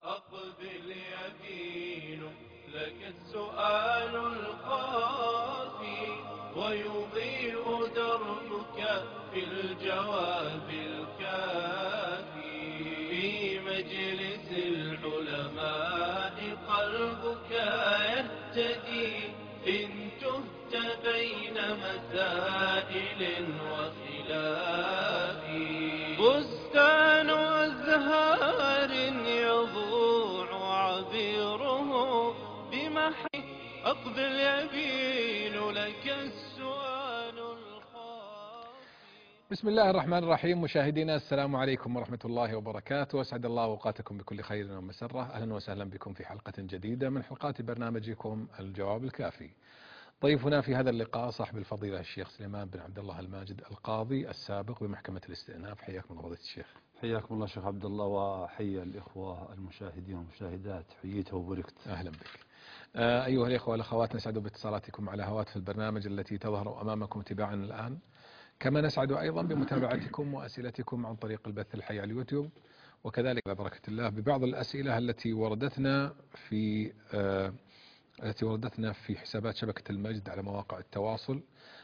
أقبل يمين لك السؤال الخافي ويضيء دربك في الجواب الكافي في مجلس العلماء قلبك يهتدي إن تهت بين مسائل وخلاف بستان أزهار يضوع عبيره بمحي أقبل يبين لك السؤال الخافي. بسم الله الرحمن الرحيم. مشاهدينا السلام عليكم ورحمة الله وبركاته، واسعد الله اوقاتكم بكل خير ومسرة. اهلا وسهلا بكم في حلقة جديدة من حلقات برنامجكم الجواب الكافي. ضيفنا في هذا اللقاء صاحب الفضيلة الشيخ سليمان بن عبد الله الماجد القاضي السابق بمحكمة الاستئناف. حياكم الله فضيلة الشيخ. حياكم الله شيخ عبد الله، وحيا الإخوة المشاهدين والمشاهدات، حييت وبركت. أهلا بك. أيها الإخوة والأخوات، نسعد باتصالاتكم على هواتف البرنامج التي تظهر أمامكم تباعا الآن، كما نسعد أيضا بمتابعتكم وأسئلتكم عن طريق البث الحي على اليوتيوب، وكذلك على بركة الله ببعض الأسئلة التي وردتنا في حسابات شبكة المجد على مواقع التواصل.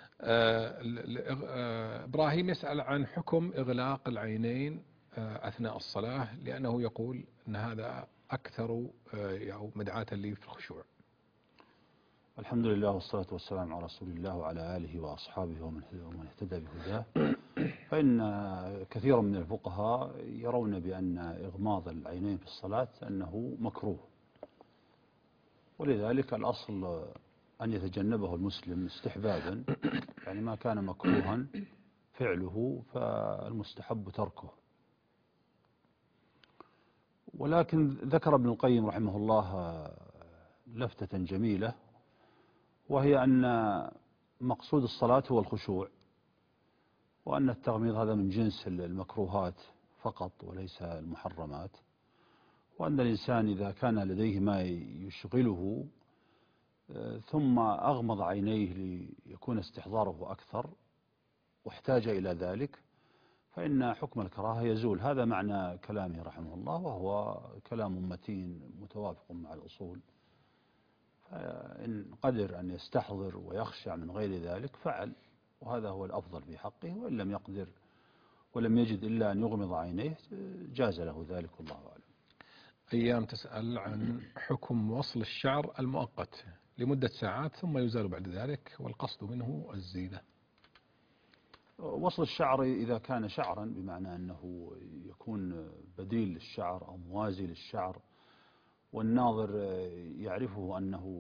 إبراهيم يسأل عن حكم إغلاق العينين أثناء الصلاة، لأنه يقول أن هذا أكثر مدعاة لي في الخشوع. الحمد لله والصلاة والسلام على رسول الله وعلى آله وأصحابه ومن اهتدى بهداه. فإن كثيرا من الفقهاء يرون بأن إغماض العينين في الصلاة أنه مكروه، ولذلك الأصل أن يتجنبه المسلم استحبابا، يعني ما كان مكروها فعله فالمستحب تركه. ولكن ذكر ابن القيم رحمه الله لفتة جميلة، وهي أن مقصود الصلاة هو الخشوع، وأن التغميض هذا من جنس المكروهات فقط وليس المحرمات، وأن الإنسان إذا كان لديه ما يشغله ثم أغمض عينيه ليكون استحضاره أكثر واحتاج إلى ذلك فإن حكم الكراهة يزول. هذا معنى كلامه رحمه الله، وهو كلام متين متوافق مع الأصول. فإن قدر أن يستحضر ويخشع من غير ذلك فعل، وهذا هو الأفضل في حقه، وإن لم يقدر ولم يجد إلا أن يغمض عينيه جاز له ذلك، والله أعلم. أيام تسأل عن حكم وصل الشعر المؤقت لمدة ساعات ثم يزال بعد ذلك، والقصد منه الزينة. وصل الشعر إذا كان شعرا بمعنى أنه يكون بديل للشعر أو موازي للشعر، والناظر يعرفه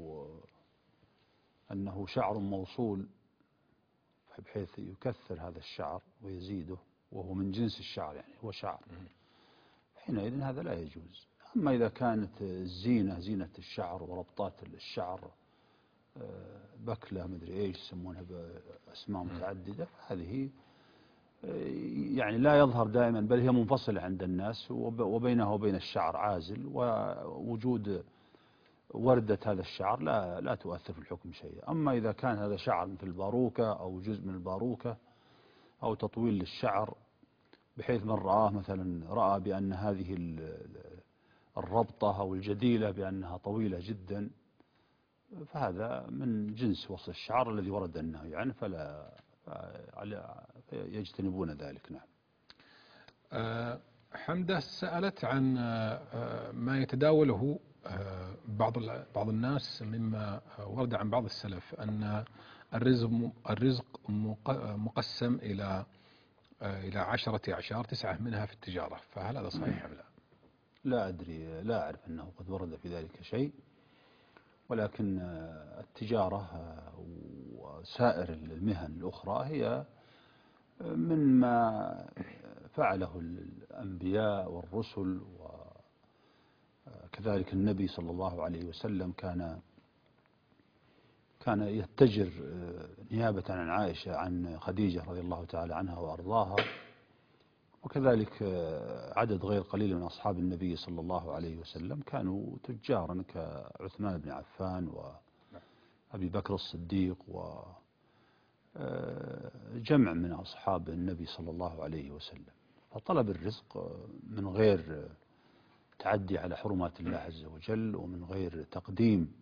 أنه شعر موصول، بحيث يكثر هذا الشعر ويزيده وهو من جنس الشعر، يعني هو شعر، حينئذ هذا لا يجوز. أما إذا كانت الزينة زينة الشعر وربطات الشعر بكلة مدري إيش يسمونها بأسماء متعددة، فهذه يعني لا يظهر دائما، بل هي منفصلة عند الناس، وبينها وبين الشعر عازل، ووجود وردة هذا الشعر لا تؤثر في الحكم شيء. أما إذا كان هذا شعر مثل الباروكة أو جزء من الباروكة أو تطويل للشعر، بحيث من رآه مثلا رأى بأن هذه الربطة أو الجديلة بأنها طويلة جدا، فهذا من جنس وصل الشعر الذي ورد النهي عنه، فلا يجتنبون ذلك. نعم. حمدة سألت عن ما يتداوله بعض الناس مما ورد عن بعض السلف، أن الرزق مقسم إلى 10 أعشار، 9 منها في التجارة، فهل هذا صحيح أم لا؟ لا أدري، لا أعرف أنه قد ورد في ذلك شيء، ولكن التجارة وسائر المهن الأخرى هي مما فعله الأنبياء والرسل، وكذلك النبي صلى الله عليه وسلم كان يتجر نيابة عن عائشة عن خديجة رضي الله تعالى عنها وأرضاها، وكذلك عدد غير قليل من أصحاب النبي صلى الله عليه وسلم كانوا تجارا، كعثمان بن عفان وأبي بكر الصديق وجمع من أصحاب النبي صلى الله عليه وسلم. فطلب الرزق من غير تعدي على حرمات الله عز وجل، ومن غير تقديم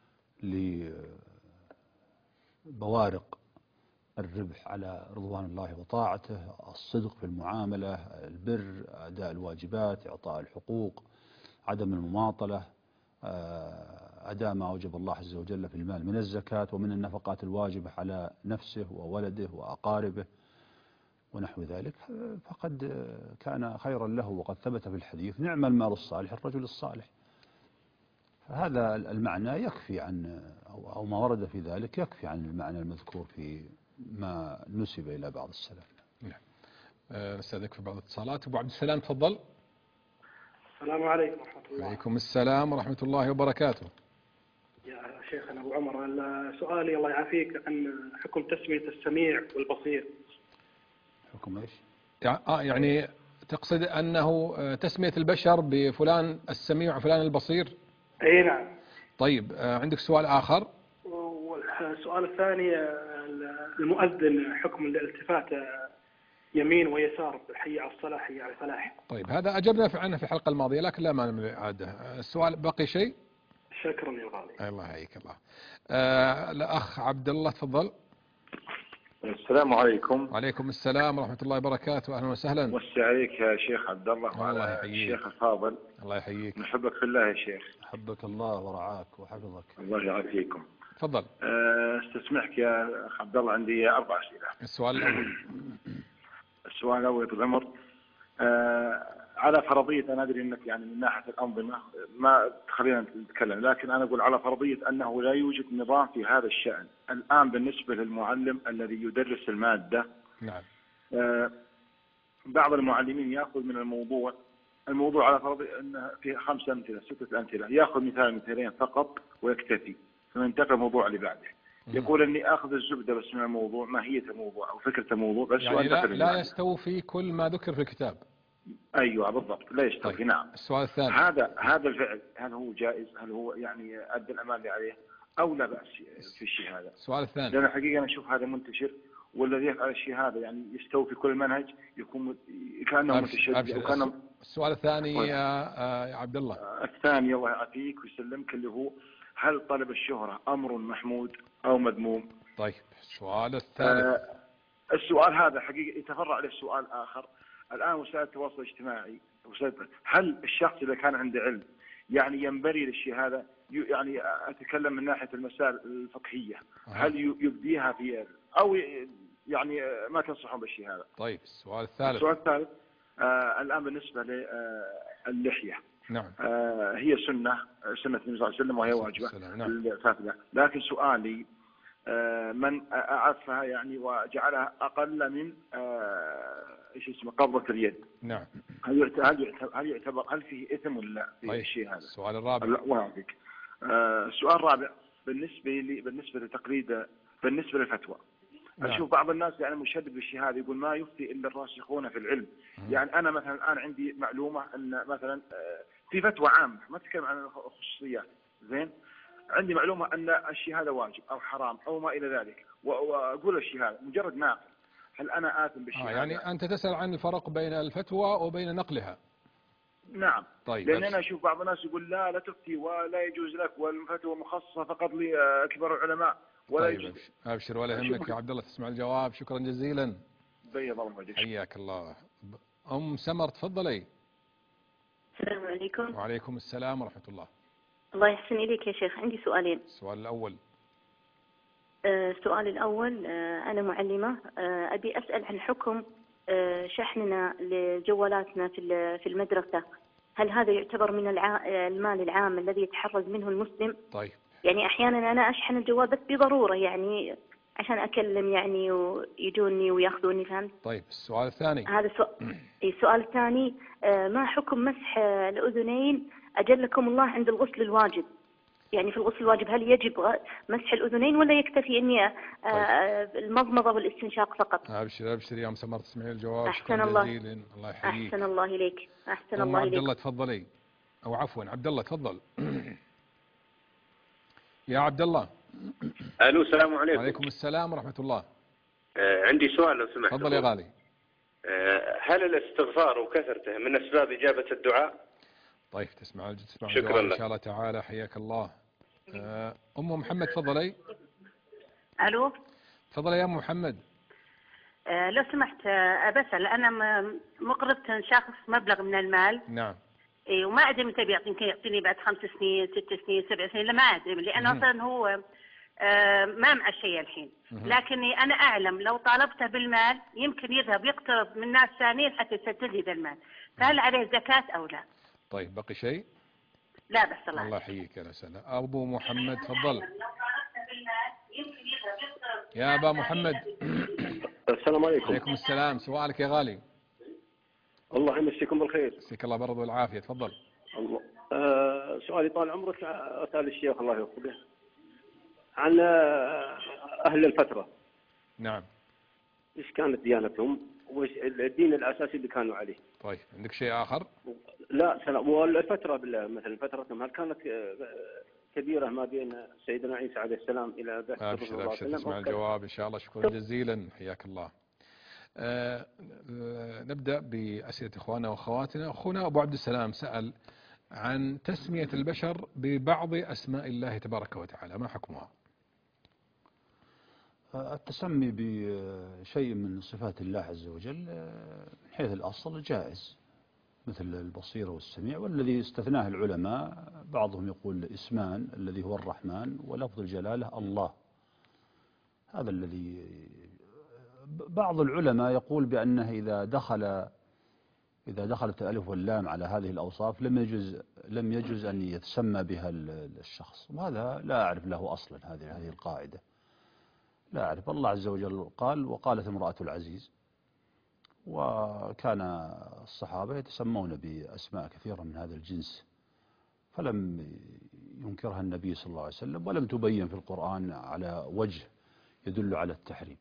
لبوارق الربح على رضوان الله وطاعته، الصدق في المعاملة، البر، أداء الواجبات، إعطاء الحقوق، عدم المماطلة، أداء ما أوجب الله عز وجل في المال من الزكاة ومن النفقات الواجبة على نفسه وولده وأقاربه ونحو ذلك، فقد كان خيرا له. وقد ثبت في الحديث: نعم المال الصالح الرجل الصالح. فهذا المعنى يكفي عن أو ما ورد في ذلك يكفي عن المعنى المذكور في ما نسب إلى بعض السلف. نعم. نستأذنك في بعض الاتصالات. أبو عبد السلام تفضل. السلام عليكم ورحمة الله. وعليكم السلام ورحمة الله وبركاته. يا شيخنا أبو عمر، سؤالي الله يعافيك عن حكم تسمية السميع والبصير. حكم إيش؟ يعني تقصد أنه تسمية البشر بفلان السميع وفلان البصير؟ أي نعم. طيب، عندك سؤال آخر؟ والسؤال الثاني، المؤذن حكم الالتفات يمين ويسار، حي على الصلاة حي على الفلاح. طيب، هذا أجبنا عنه في الحلقة الماضية لكن لا مانع من إعادة. السؤال بقي شيء؟ شكرا يا غالي. الله يحييك الله. الأخ عبد الله تفضل. السلام عليكم. وعليكم السلام ورحمة الله وبركاته. أهلا وسهلا. مسي عليك يا شيخ عبد الله وعلى الشيخ الفاضل. الله يحييك. نحبك في الله يا شيخ. حبك الله ورعاك وحفظك. الله يعافيكم. تفضل. استسمحك يا أخ عبد الله، عندي 4 أسئلة. السؤال الأول. السؤال الأول طول العمر، على فرضية، أنا أدري أنك يعني من ناحية الأنظمة ما تخلينا نتكلم، لكن أنا أقول على فرضية أنه لا يوجد نظام في هذا الشأن الآن بالنسبة للمعلم الذي يدرس المادة. نعم. بعض المعلمين يأخذ من الموضوع على فرضية أنه في 5 أمثلة 6 أمثلة، يأخذ مثالين فقط ويكتفي، ثم ينتقل الموضوع اللي بعده. يقول اني اخذ الزبده بس من الموضوع، ماهيه الموضوع او فكره الموضوع بس، يعني لا يستوفي كل ما ذكر في الكتاب. ايوه بالضبط، لا يستوفي. طيب. نعم. السؤال الثاني، هذا الفعل هل هو جائز؟ هل هو يعني ادى الامان اللي عليه او لا باس في الشيء هذا؟ السؤال الثاني، لان الحقيقه انا اشوف هذا منتشر، والذي يفعل الشيء هذا يعني يستوفي كل المنهج، يكون كانه متشدد او كانه. السؤال الثاني يا عبد الله. الثاني الله يعافيك ويسلمك، اللي هو هل طلب الشهرة أمر محمود أو مذموم؟ طيب، السؤال الثالث. السؤال هذا حقيقة يتفرع له سؤال آخر. الآن وسائل التواصل الاجتماعي، هل الشخص إذا كان عنده علم يعني ينبري للشيء هذا، يعني أتكلم من ناحية المسائل الفقهية، هل يبديها في أو يعني ما تنصحون بالشيء هذا؟ طيب، السؤال الثالث. السؤال الثالث، الآن بالنسبة للحية. نعم. هي سنة النبي صلى الله عليه وسلم وهي واجبة. نعم. لكن سؤالي، من أعفها يعني وجعلها أقل من ايش اسمه قبضة اليد. نعم. هل يعتبر هل فيه إثم ولا لا في الشيء هذا؟ السؤال الرابع. وهذيك. السؤال الرابع بالنسبة لتقليد بالنسبة للفتوى. نعم. أشوف بعض الناس يعني مشدد بالشيء هذا، يقول ما يفتي إلا الراسخون في العلم. يعني أنا مثلا الآن عندي معلومة أن مثلا في فتوى عامة، ما تتكلم عن الخصوصيات، زين، عندي معلومة أن الشيء هذا واجب أو حرام أو ما إلى ذلك، وأقول الشيء هذا مجرد ناقل، هل أنا آثم بالشيء هذا؟ يعني أنت تسأل عن الفرق بين الفتوى وبين نقلها. نعم. طيب. لأن أنا أشوف بعض الناس يقول لا تفتي ولا يجوز لك، والفتوى مخصصة فقط لكبار العلماء ولا طيب يجوز. أبشر ولا يهمك يا عبد الله، تسمع الجواب. شكرا جزيلا. بيض الله وجهك. حياك الله. أم سمر تفضلي. السلام عليكم. وعليكم السلام ورحمة الله. الله يحسن إليك يا شيخ، عندي سؤالين. السؤال الأول. السؤال الأول، أنا معلمة، أبي أسأل عن حكم شحننا لجوالاتنا في المدرسة. هل هذا يعتبر من المال العام الذي يتحرز منه المسلم؟ طيب. يعني أحيانا أنا أشحن الجوال بس بضرورة، يعني عشان أكلم يعني ويجوني ويأخذوني، فهمت؟ طيب، السؤال الثاني. هذا السؤال الثاني، ما حكم مسح الأذنين أجلكم الله عند الغسل الواجب؟ يعني في الغسل الواجب هل يجب مسح الأذنين ولا يكتفي إني المضمضة والاستنشاق فقط؟ أبشر يا مسمار، تسمعين الجواب. أحسن الله. الله يحييك. أحسن الله إليك. أحسن الله إليك. عبد الله تفضلي، أو عفوا عبد الله تفضل. يا عبد الله. الو، السلام عليكم. وعليكم السلام ورحمة الله. عندي سؤال لو سمحت. تفضل يا غالي. هل الاستغفار وكثرته من أسباب إجابة الدعاء؟ طيب تسمع شكراً الجواب إن لك. شاء الله تعالى. حياك الله. أم محمد تفضلي. الو. تفضلي يا أم محمد. لو سمحت، بسأل انا مقرضة شخص مبلغ من المال. نعم. اي، وما ادري متى يمكن يعطيني بعد 5 سنين 6 سنين 7 سنين، لا ما ادري، لانه اصلا هو ما مع شيء الحين. لكني انا اعلم لو طالبته بالمال يمكن يذهب يقترض من ناس ثانيين حتى يسدد لي ذا المال، فهل عليه زكاة او لا؟ طيب بقي شيء؟ لا بس الله يحييك يا سلام. أبو محمد تفضل. يا أبا محمد. السلام عليكم. عليكم السلام. سؤالك يا غالي. الله يمسيكم بالخير. مسيك الله برضو والعافية. تفضل. الله. سؤالي طال عمرك، أسأل الشيخ الله يوفقه عن أهل الفترة. نعم. إيش كانت ديانتهم وإيش الدين الأساسي اللي كانوا عليه؟ طيب عندك شيء آخر؟ لا سلام. والفترة مثلا فترتهم هل كانت كبيرة ما بين سيدنا عيسى عليه السلام إلى بعث الرسول صلى الله عليه وسلم؟ تسمع الجواب إن شاء الله. شكرا جزيلا. حياك الله. نبدأ بأسئلة إخواننا وأخواتنا. أخونا أبو عبد السلام سأل عن تسمية البشر ببعض أسماء الله تبارك وتعالى، ما حكمها؟ التسمي بشيء من صفات الله عز وجل من حيث الأصل جائز، مثل البصير والسميع، والذي استثناه العلماء بعضهم يقول اسمان الذي هو الرحمن ولفظ الجلالة الله. هذا الذي بعض العلماء يقول بأنه إذا دخلت الألف واللام على هذه الأوصاف لم يجوز أن يتسمى بها الشخص، وهذا لا أعرف له أصلا. هذه القاعدة لا أعرف. الله عز وجل قال: وقالت امرأة العزيز. وكان الصحابة يتسمون بأسماء كثيرة من هذا الجنس، فلم ينكرها النبي صلى الله عليه وسلم، ولم تبين في القرآن على وجه يدل على التحريم.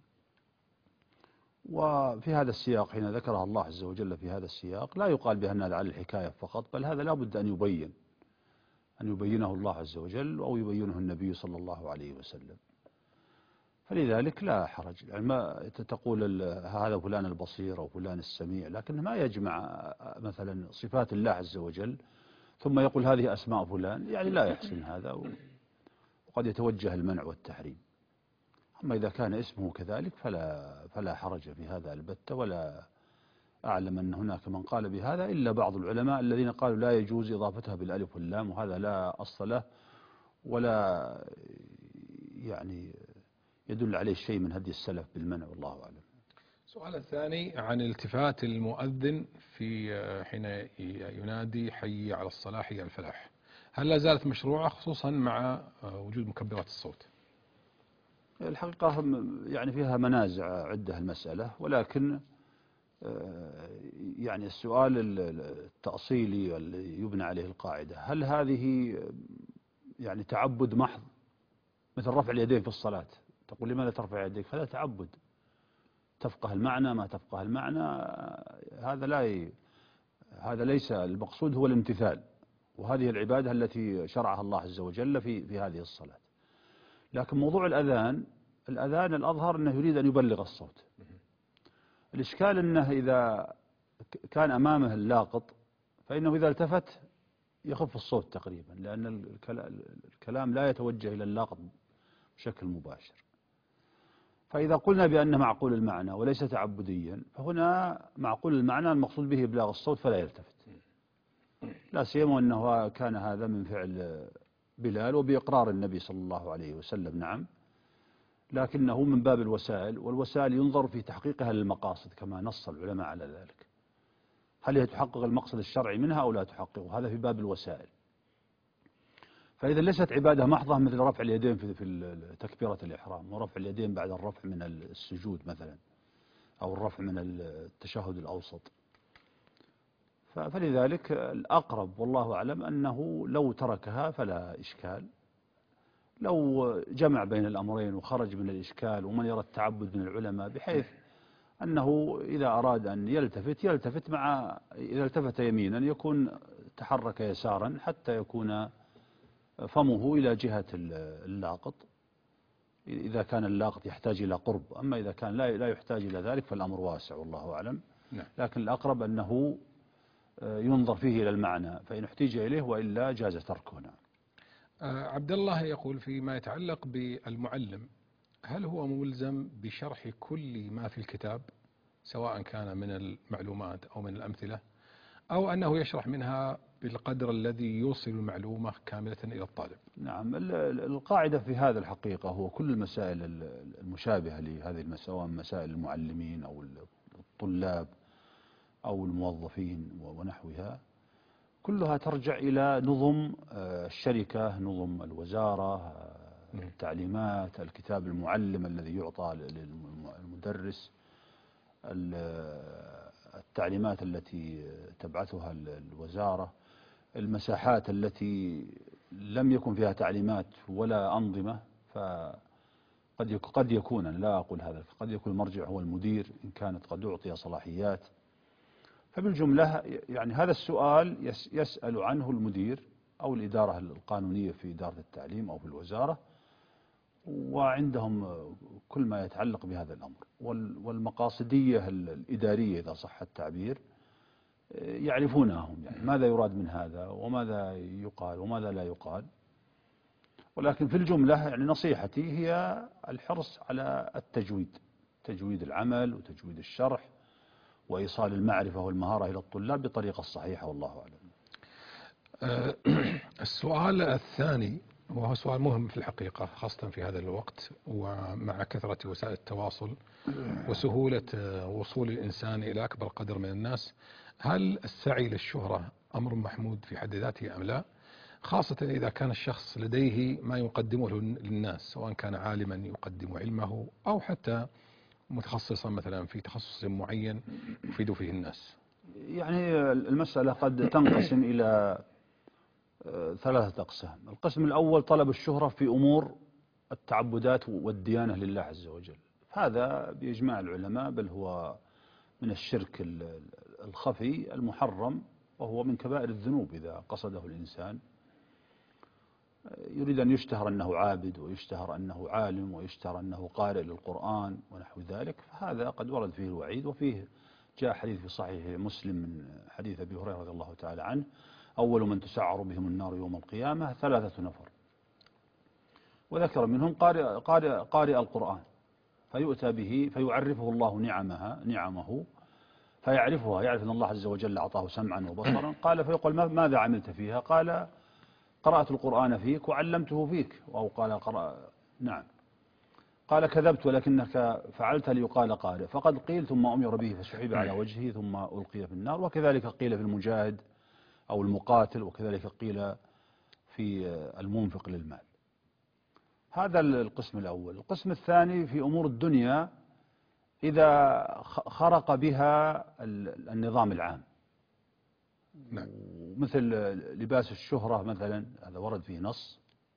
وفي هذا السياق حين ذكرها الله عز وجل في هذا السياق لا يقال بأن هذا على الحكاية فقط، بل هذا لا بد أن يبينه الله عز وجل أو يبينه النبي صلى الله عليه وسلم. فلذلك لا حرج. يعني ما تقول هذا فلان البصير أو فلان السميع، لكن ما يجمع مثلا صفات الله عز وجل ثم يقول هذه أسماء فلان، يعني لا يحسن هذا، وقد يتوجه المنع والتحريم. أما إذا كان اسمه كذلك فلا حرج في هذا البتة، ولا أعلم أن هناك من قال بهذا إلا بعض العلماء الذين قالوا لا يجوز إضافتها بالألف واللام، وهذا لا أصل له ولا يعني يدل عليه شيء من هدي السلف بالمنع، والله أعلم. السؤال الثاني عن التفات المؤذن في حين ينادي حي على الصلاة حي على الفلاح، هل لا زالت مشروعة خصوصا مع وجود مكبرات الصوت؟ الحقيقة يعني فيها منازع عدة المسألة، ولكن يعني السؤال التأصيلي اللي يبنى عليه القاعدة، هل هذه يعني تعبد محض مثل رفع اليدين في الصلاة؟ تقول لماذا ترفع يديك؟ هذا تعبد، تفقه المعنى ما تفقه المعنى، هذا ليس المقصود، هو الامتثال، وهذه العبادة التي شرعها الله عز وجل في هذه الصلاة. لكن موضوع الأذان الأظهر أنه يريد أن يبلغ الصوت. الإشكال أنه إذا كان أمامه اللاقط فإنه إذا التفت يخف الصوت تقريبا، لأن الكلام لا يتوجه إلى اللاقط بشكل مباشر. فإذا قلنا بأنه معقول المعنى وليس تعبديا، فهنا معقول المعنى المقصود به إبلاغ الصوت فلا يلتفت، لا سيما أنه كان هذا من فعل بلال وبإقرار النبي صلى الله عليه وسلم. نعم، لكنه من باب الوسائل، والوسائل ينظر في تحقيقها للمقاصد كما نص العلماء على ذلك، هل هي تحقق المقصد الشرعي منها أو لا تحققه، هذا في باب الوسائل. فإذا ليست عبادة محضة مثل رفع اليدين في تكبيرة الإحرام، ورفع اليدين بعد الرفع من السجود مثلا، أو الرفع من التشهد الأوسط، فلذلك الأقرب والله أعلم أنه لو تركها فلا إشكال، لو جمع بين الأمرين وخرج من الإشكال، ومن يرى التعبد من العلماء بحيث أنه إذا أراد أن يلتفت مع إذا التفت يمينا يكون تحرك يسارا حتى يكون فمه إلى جهة اللاقط، إذا كان اللاقط يحتاج إلى قرب. أما إذا كان لا يحتاج إلى ذلك فالأمر واسع والله أعلم. لكن الأقرب أنه ينظر فيه إلى المعنى، فإن احتيج إليه، وإلا جاز تركه. عبد الله يقول فيما يتعلق بالمعلم، هل هو ملزم بشرح كل ما في الكتاب سواء كان من المعلومات أو من الأمثلة، أو أنه يشرح منها بالقدر الذي يوصل المعلومة كاملة إلى الطالب؟ نعم، القاعدة في هذا الحقيقة هو كل المسائل المشابهة لهذه سواء مسائل المعلمين أو الطلاب أو الموظفين ونحوها، كلها ترجع إلى نظم الشركة، نظم الوزارة، التعليمات، الكتاب المعلم الذي يعطى للمدرس، التعليمات التي تبعثها الوزارة، المساحات التي لم يكن فيها تعليمات ولا أنظمة، فقد يكون، أنا لا أقول هذا، قد يكون المرجع هو المدير إن كانت قد أعطي صلاحيات. فبالجملة يعني هذا السؤال يسأل عنه المدير أو الإدارة القانونية في إدارة التعليم أو في الوزارة، وعندهم كل ما يتعلق بهذا الأمر. والمقاصدية الإدارية إذا صح التعبير يعرفونهم، يعني ماذا يراد من هذا وماذا يقال وماذا لا يقال. ولكن في الجملة يعني نصيحتي هي الحرص على التجويد، تجويد العمل وتجويد الشرح وإيصال المعرفة والمهارة إلى الطلاب بطريقة صحيحة، والله أعلم. السؤال الثاني وهو سؤال مهم في الحقيقة خاصة في هذا الوقت ومع كثرة وسائل التواصل وسهولة وصول الإنسان إلى أكبر قدر من الناس، هل السعي للشهرة أمر محمود في حد ذاته أم لا؟ خاصة إذا كان الشخص لديه ما يقدمه للناس، سواء كان عالما يقدم علمه أو حتى متخصصا مثلا في تخصص معين يفيد فيه الناس. يعني المسألة قد تنقسم إلى 3 أقسام. القسم الأول طلب الشهرة في أمور التعبدات والديانة لله عز وجل، هذا بإجماع العلماء بل هو من الشرك الخفي المحرم، وهو من كبائر الذنوب إذا قصده الإنسان، يريد أن يشتهر أنه عابد ويشتهر أنه عالم ويشتهر أنه قارئ للقرآن ونحو ذلك، فهذا قد ورد فيه الوعيد. وفيه جاء حديث في صحيح مسلم من حديث أبي هريرة رضي الله تعالى عنه: أول من تسعر بهم النار يوم القيامة 3 نفر، وذكر منهم قارئ القرآن، فيؤتى به فيعرفه الله نعمه فيعرفها، يعرف أن الله عز وجل أعطاه سمعا وبصرا. قال فيقول ماذا عملت فيها؟ قال قرأت القرآن فيك وعلمته فيك، أو قال نعم. قال كذبت ولكنك فعلت ليقال قارئ، فقد قيل ثم أمر به فسحب على وجهه ثم ألقي في النار. وكذلك قيل في المجاهد أو المقاتل، وكذلك قيل في المنفق للمال. هذا القسم الأول. القسم الثاني في أمور الدنيا إذا خرق بها النظام العام، نعم. مثل لباس الشهرة مثلا، هذا ورد فيه نص،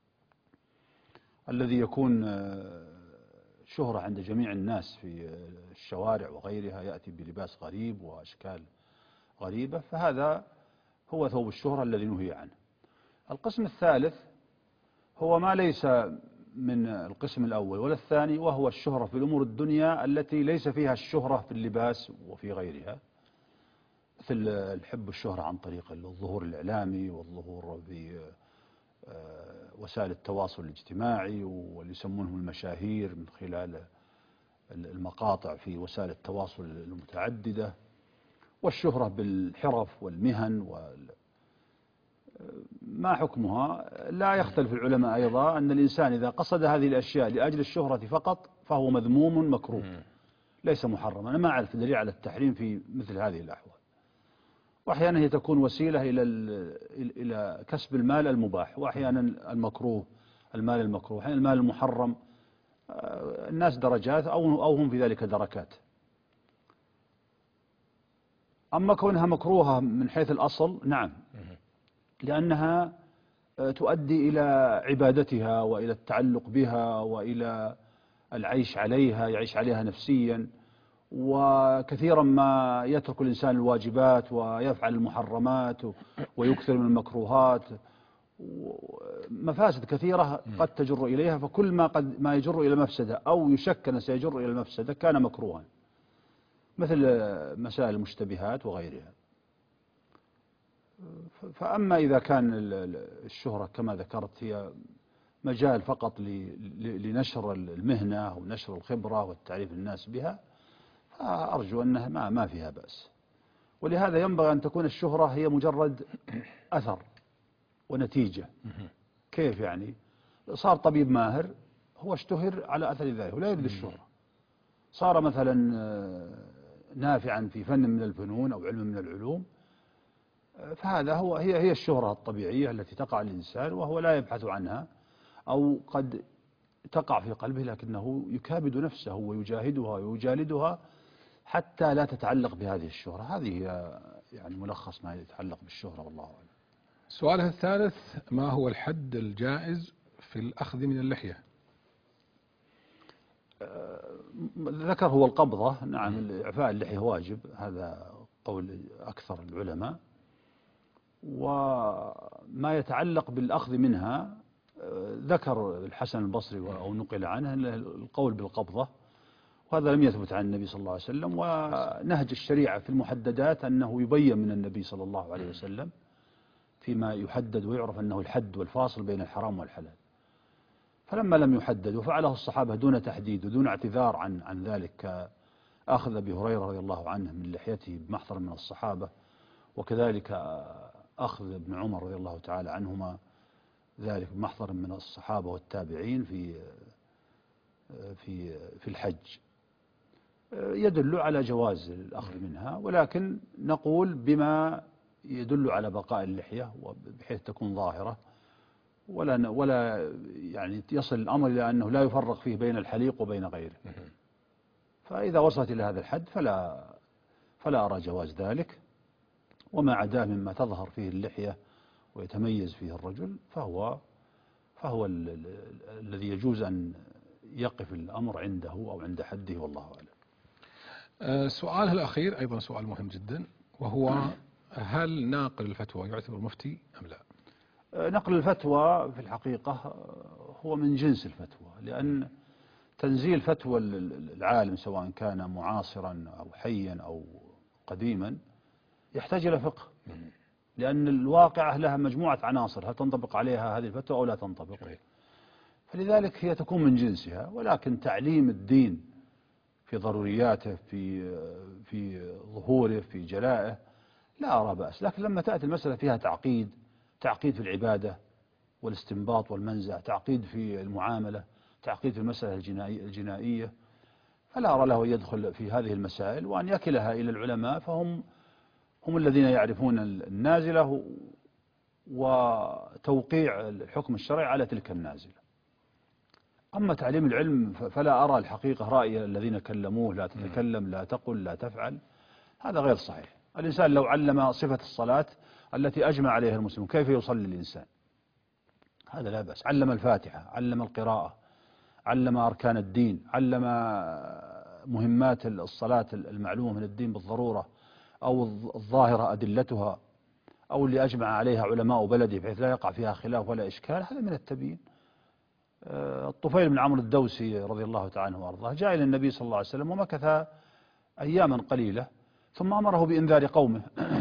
الذي يكون شهرة عند جميع الناس في الشوارع وغيرها، يأتي بلباس غريب وأشكال غريبة، فهذا هو ثوب الشهرة الذي نهي عنه. القسم الثالث هو ما ليس من القسم الأول ولا الثاني، وهو الشهرة في الأمور الدنيا التي ليس فيها الشهرة في اللباس وفي غيرها، مثل الحب الشهرة عن طريق الظهور الإعلامي والظهور في وسائل التواصل الاجتماعي، واللي يسمونهم المشاهير من خلال المقاطع في وسائل التواصل المتعددة، والشهرة بالحرف والمهن ما حكمها؟ لا يختلف العلماء أيضا أن الإنسان إذا قصد هذه الأشياء لأجل الشهرة فقط فهو مذموم مكروه، ليس محرم. أنا ما أعرف دليل على التحريم في مثل هذه الأحوال. وأحيانا هي تكون وسيلة إلى كسب المال المباح، وأحيانا المكروه، المال المكروه، أحيانا المال المحرم. الناس درجات أو هم في ذلك دركات. أما كونها مكروهة من حيث الأصل، نعم، لأنها تؤدي إلى عبادتها وإلى التعلق بها وإلى العيش عليها، يعيش عليها نفسيا، وكثيرا ما يترك الإنسان الواجبات ويفعل المحرمات ويكثر من المكروهات، مفاسد كثيرة قد تجر إليها، فكل ما يجر إلى مفسدة أو يشك أنه سيجر إلى المفسدة كان مكروها، مثل مسائل المشتبهات وغيرها. فأما إذا كان الشهرة كما ذكرت هي مجال فقط لنشر المهنة أو نشر الخبرة والتعريف الناس بها، فأرجو أنها ما فيها بأس. ولهذا ينبغي أن تكون الشهرة هي مجرد أثر ونتيجة. كيف يعني؟ صار طبيب ماهر، هو اشتهر على أثر ذلك ولا يريد الشهرة. صار مثلا نافعا في فن من الفنون أو علم من العلوم، فهذا هي الشهرة الطبيعية التي تقع للإنسان وهو لا يبحث عنها، أو قد تقع في قلبه لكنه يكابد نفسه ويجاهدها ويجالدها حتى لا تتعلق بهذه الشهرة. هذه هي يعني ملخص ما يتعلق بالشهرة، والله أعلم. سؤالها الثالث: ما هو الحد الجائز في الأخذ من اللحية؟ ذكر هو القبضة. نعم، إعفاء اللحية واجب، هذا قول أكثر العلماء. وما يتعلق بالأخذ منها ذكر الحسن البصري أو نقل عنه القول بالقبضة، وهذا لم يثبت عن النبي صلى الله عليه وسلم. ونهج الشريعة في المحددات أنه يبين من النبي صلى الله عليه وسلم فيما يحدد ويعرف أنه الحد والفاصل بين الحرام والحلال. فلما لم يحدد وفعله الصحابة دون تحديد ودون اعتذار عن ذلك، أخذ أبي هريرة رضي الله عنه من لحيته بمحضر من الصحابة، وكذلك أخذ ابن عمر رضي الله تعالى عنهما ذلك بمحضر من الصحابة والتابعين في الحج، يدل على جواز الأخذ منها. ولكن نقول بما يدل على بقاء اللحية بحيث تكون ظاهرة، ولا يعني يصل الأمر إلى أنه لا يفرق فيه بين الحليق وبين غيره. فإذا وصلت إلى هذا الحد فلا أرى جواز ذلك. وما عداه مما تظهر فيه اللحية ويتميز فيه الرجل فهو الذي يجوز أن يقف الأمر عنده أو عند حده، والله أعلم. سؤالها الأخير أيضا سؤال مهم جدا، وهو: هل ناقل الفتوى يعتبر مفتي أم لا؟ نقل الفتوى في الحقيقة هو من جنس الفتوى، لأن تنزيل فتوى العالم سواء كان معاصرا أو حيا أو قديما يحتاج إلى فقه، لأن الواقعة لها مجموعة عناصر، هل تنطبق عليها هذه الفتوى أو لا تنطبق؟ فلذلك هي تكون من جنسها. ولكن تعليم الدين في ضرورياته، في ظهوره، في جلائه، لا أرى بأس. لكن لما تأتي المسألة فيها تعقيد في العبادة والاستنباط والمنزع، تعقيد في المعاملة، تعقيد في المسألة الجنائية، فلا أرى له يدخل في هذه المسائل وأن يكلها إلى العلماء، فهم الذين يعرفون النازلة وتوقيع الحكم الشرعي على تلك النازلة. أما تعليم العلم فلا أرى الحقيقة رأي الذين كلموه: لا تتكلم، لا تقل، لا تفعل. هذا غير صحيح. الإنسان لو علم صفة الصلاة التي أجمع عليها المسلمون كيف يصلي الإنسان، هذا لا بأس. علم الفاتحة، علم القراءة، علم أركان الدين، علم مهمات الصلاة المعلومة من الدين بالضرورة أو الظاهرة أدلتها، أو اللي أجمع عليها علماء بلده بحيث لا يقع فيها خلاف ولا إشكال، هذا من التبيين. الطفيل بن عمرو الدوسي رضي الله تعالى عنه وأرضاه جاء إلى النبي صلى الله عليه وسلم ومكث أياما قليلة، ثم أمره بإنذار قومه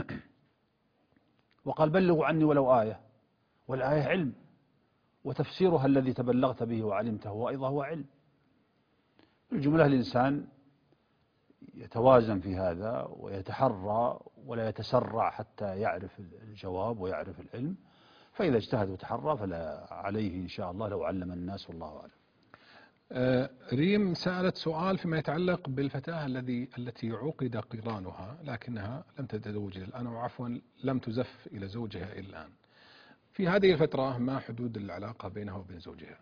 وقال: بلغوا عني ولو آية. والآية علم، وتفسيرها الذي تبلغت به وعلمته وأيضا هو علم. الجملة الإنسان يتوازن في هذا ويتحرى ولا يتسرع حتى يعرف الجواب ويعرف العلم، فإذا اجتهد وتحرى فلا عليه إن شاء الله لو علم الناس، والله أعلم. ريم سألت سؤال فيما يتعلق بالفتاة التي عقد قرانها لكنها لم تتزوج إلى الآن، أو عفوا لم تزف إلى زوجها إلى الآن. في هذه الفترة ما حدود العلاقة بينها وبين زوجها؟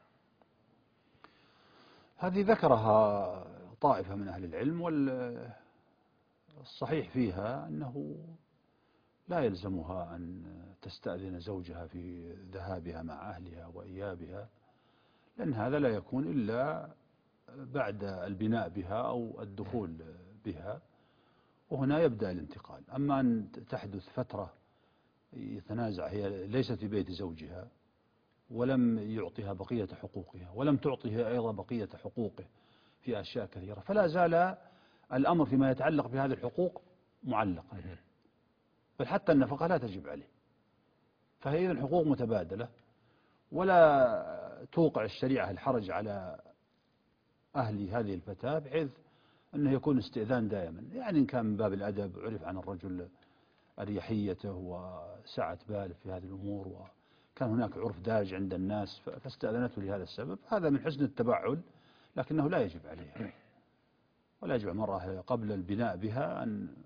هذه ذكرها طائفة من أهل العلم، والصحيح فيها أنه لا يلزمها أن تستأذن زوجها في ذهابها مع أهلها وإيابها، لأن هذا لا يكون إلا بعد البناء بها أو الدخول بها، وهنا يبدأ الانتقال. أما أن تحدث فترة يتنازع، هي ليست في بيت زوجها ولم يعطيها بقية حقوقها ولم تعطيها أيضا بقية حقوقه في أشياء كثيرة، فلا زال الأمر فيما يتعلق بهذه الحقوق معلقا، بل حتى النفقة لا تجب عليه. فهي إذن حقوق متبادلة، ولا توقع الشريعة الحرج على أهل هذه الفتاة بحيث أنه يكون استئذان دائما. يعني إن كان من باب الأدب عرف عن الرجل أريحيته وسعة باله في هذه الأمور، وكان هناك عرف دارج عند الناس فاستأذنته لهذا السبب، هذا من حسن التبعل، لكنه لا يجب عليها، ولا يجب على المرأة قبل البناء بها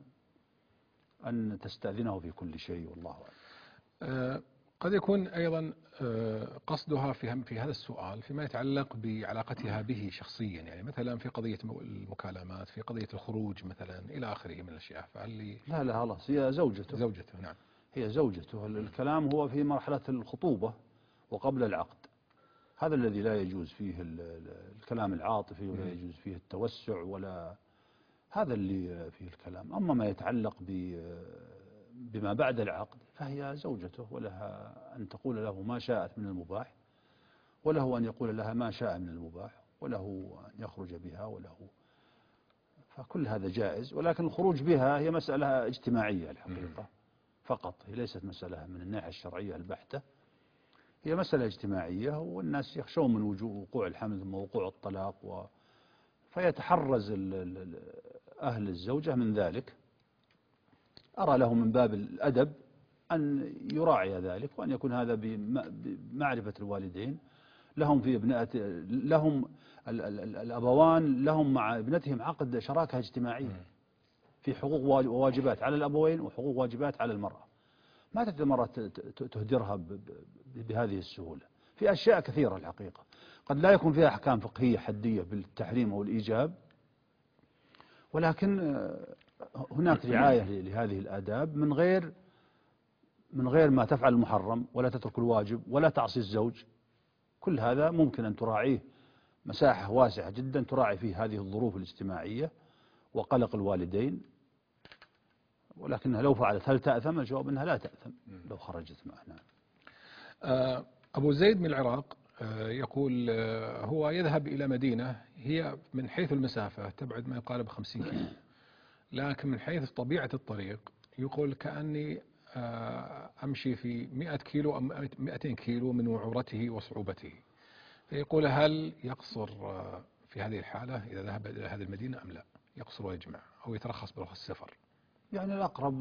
أن تستأذنه في كل شيء، والله أعلم. قد يكون أيضا قصدها في هذا السؤال فيما يتعلق بعلاقتها به شخصيا، يعني مثلا في قضية المكالمات، في قضية الخروج مثلا إلى آخره من الأشياء. لا خلاص، هي زوجته. نعم، هي زوجته. الكلام هو في مرحلة الخطوبة وقبل العقد، هذا الذي لا يجوز فيه الكلام العاطفي، ولا يجوز فيه التوسع، ولا هذا اللي فيه الكلام. أما ما يتعلق بما بعد العقد فهي زوجته، ولها أن تقول له ما شاءت من المباح، وله أن يقول لها ما شاء من المباح، وله أن يخرج بها، فكل هذا جائز. ولكن الخروج بها هي مسألة اجتماعية الحقيقة فقط، هي ليست مسألة من الناحية الشرعية البحتة، هي مسألة اجتماعية، والناس يخشون من وقوع الحمل ثم وقوع الطلاق، فيتحرز أهل الزوجة من ذلك. أرى له من باب الأدب أن يراعي ذلك، وأن يكون هذا بمعرفة الوالدين. لهم الأبوان لهم مع ابنتهم عقد شراكة اجتماعية في حقوق وواجبات على الأبوين، وحقوق وواجبات على المرأة. ما تقدر المرأة تهدرها بهذه السهولة في أشياء كثيرة الحقيقة، قد لا يكون فيها أحكام فقهية حدية بالتحريم أو الإيجاب، ولكن هناك رعاية لهذه الآداب من غير ما تفعل المحرم، ولا تترك الواجب، ولا تعصي الزوج. كل هذا ممكن أن تراعيه مساحة واسعة جدا تراعي فيه هذه الظروف الاجتماعية وقلق الوالدين. ولكنها لو فعلت هل تأثم؟ الجواب أنها لا تأثم لو خرجت معنا. أبو زيد من العراق يقول هو يذهب إلى مدينة هي من حيث المسافة تبعد ما يقارب 50 كيلو، لكن من حيث طبيعة الطريق يقول كأني أمشي في 100 كيلو أو 200 كيلو من وعورته وصعوبته. فيقول هل يقصر في هذه الحالة إذا ذهب إلى هذه المدينة أم لا؟ يقصر ويجمع أو يترخص برخص السفر؟ يعني الأقرب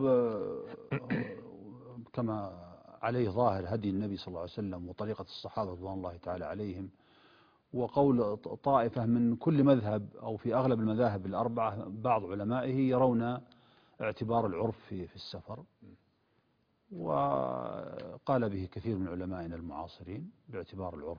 كما عليه ظاهر هدي النبي صلى الله عليه وسلم وطريقة الصحابة رضوان الله تعالى عليهم، وقول طائفة من كل مذهب أو في أغلب المذاهب الأربعة، بعض علمائه يرون اعتبار العرف في السفر، وقال به كثير من علمائنا المعاصرين باعتبار العرف.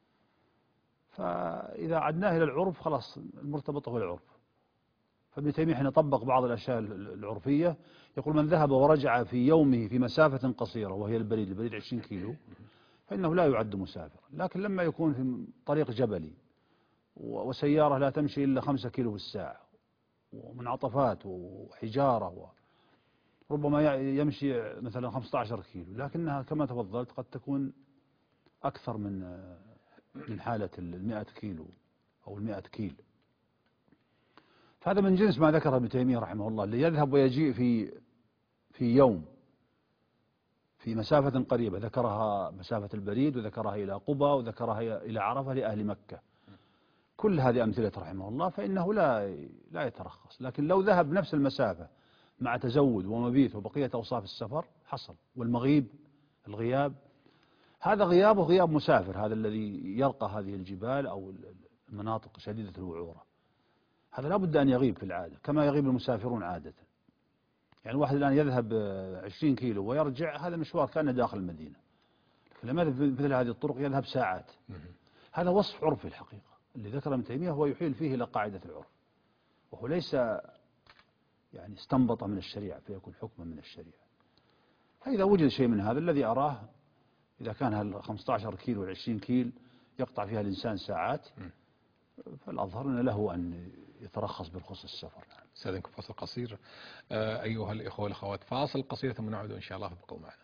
فإذا عدناه إلى العرف خلاص المرتبط هو العرف. فابن تيمية حين طبق بعض الأشياء العرفية يقول من ذهب ورجع في يومه في مسافة قصيرة وهي البريد 20 كيلو فإنه لا يعد مسافر. لكن لما يكون في طريق جبلي وسيارة لا تمشي إلا 5 كيلو في الساعة ومنعطفات وحجارة ربما يمشي مثلا 15 كيلو، لكنها كما تفضلت قد تكون أكثر من حالة 100 كيلو أو 100 كيل. فهذا من جنس ما ذكر ابن تيمية رحمه الله، اللي يذهب ويجيء في يوم في مسافة قريبة، ذكرها مسافة البريد، وذكرها إلى قبى، وذكرها إلى عرفة لأهل مكة. كل هذه أمثلة رحمه الله، فإنه لا يترخص. لكن لو ذهب نفس المسافة مع تزود ومبيت وبقية أوصاف السفر حصل. والمغيب الغياب هذا غيابه غياب مسافر، هذا الذي يرقى هذه الجبال أو المناطق شديدة الوعورة، هذا لا بد أن يغيب في العادة كما يغيب المسافرون عادة. يعني الواحد الآن يذهب 20 كيلو ويرجع، هذا مشوار كان داخل المدينة. لكن لما مثل هذه الطرق يذهب ساعات. هذا وصف عرفي الحقيقة اللي ذكر ابن تيمية، هو يحيل فيه إلى قاعدة العرف، وهو ليس يعني استنبط من الشريعة فيكون حكما من الشريعة. فإذا وجد شيء من هذا الذي أراه، إذا كان 15 كيلو و20 كيل يقطع فيها الإنسان ساعات، فالأظهر أن له أن يترخص برخص السفر. استاذنكم فاصل قصير أيها الإخوة والأخوات، فاصل قصير ثم نعود إن شاء الله، فابقوا معنا.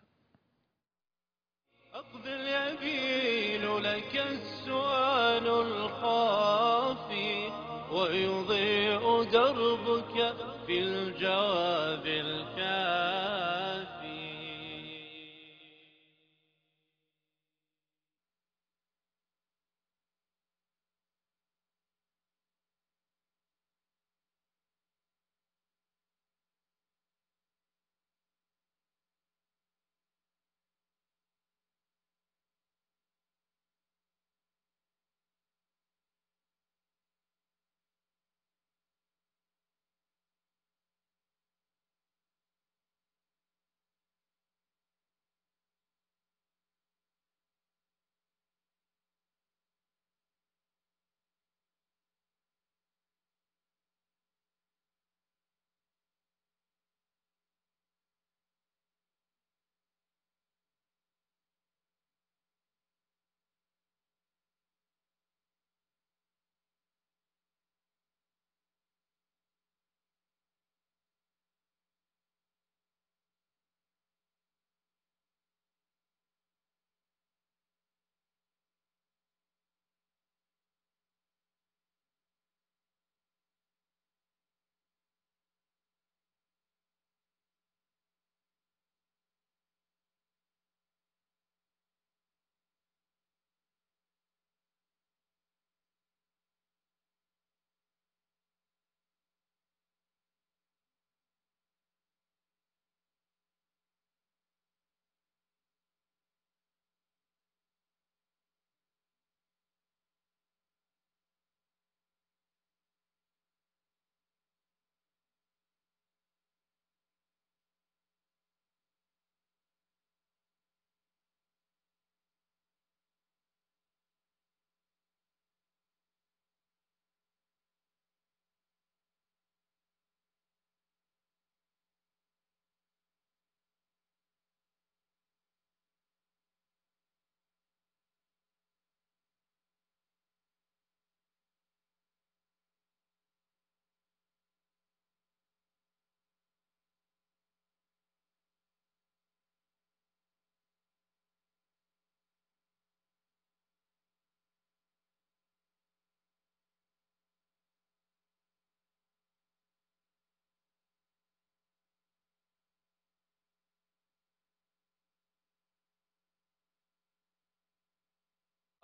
أقبل يبين لك السؤال الخافي ويضيء دربك بالجواب الكافي.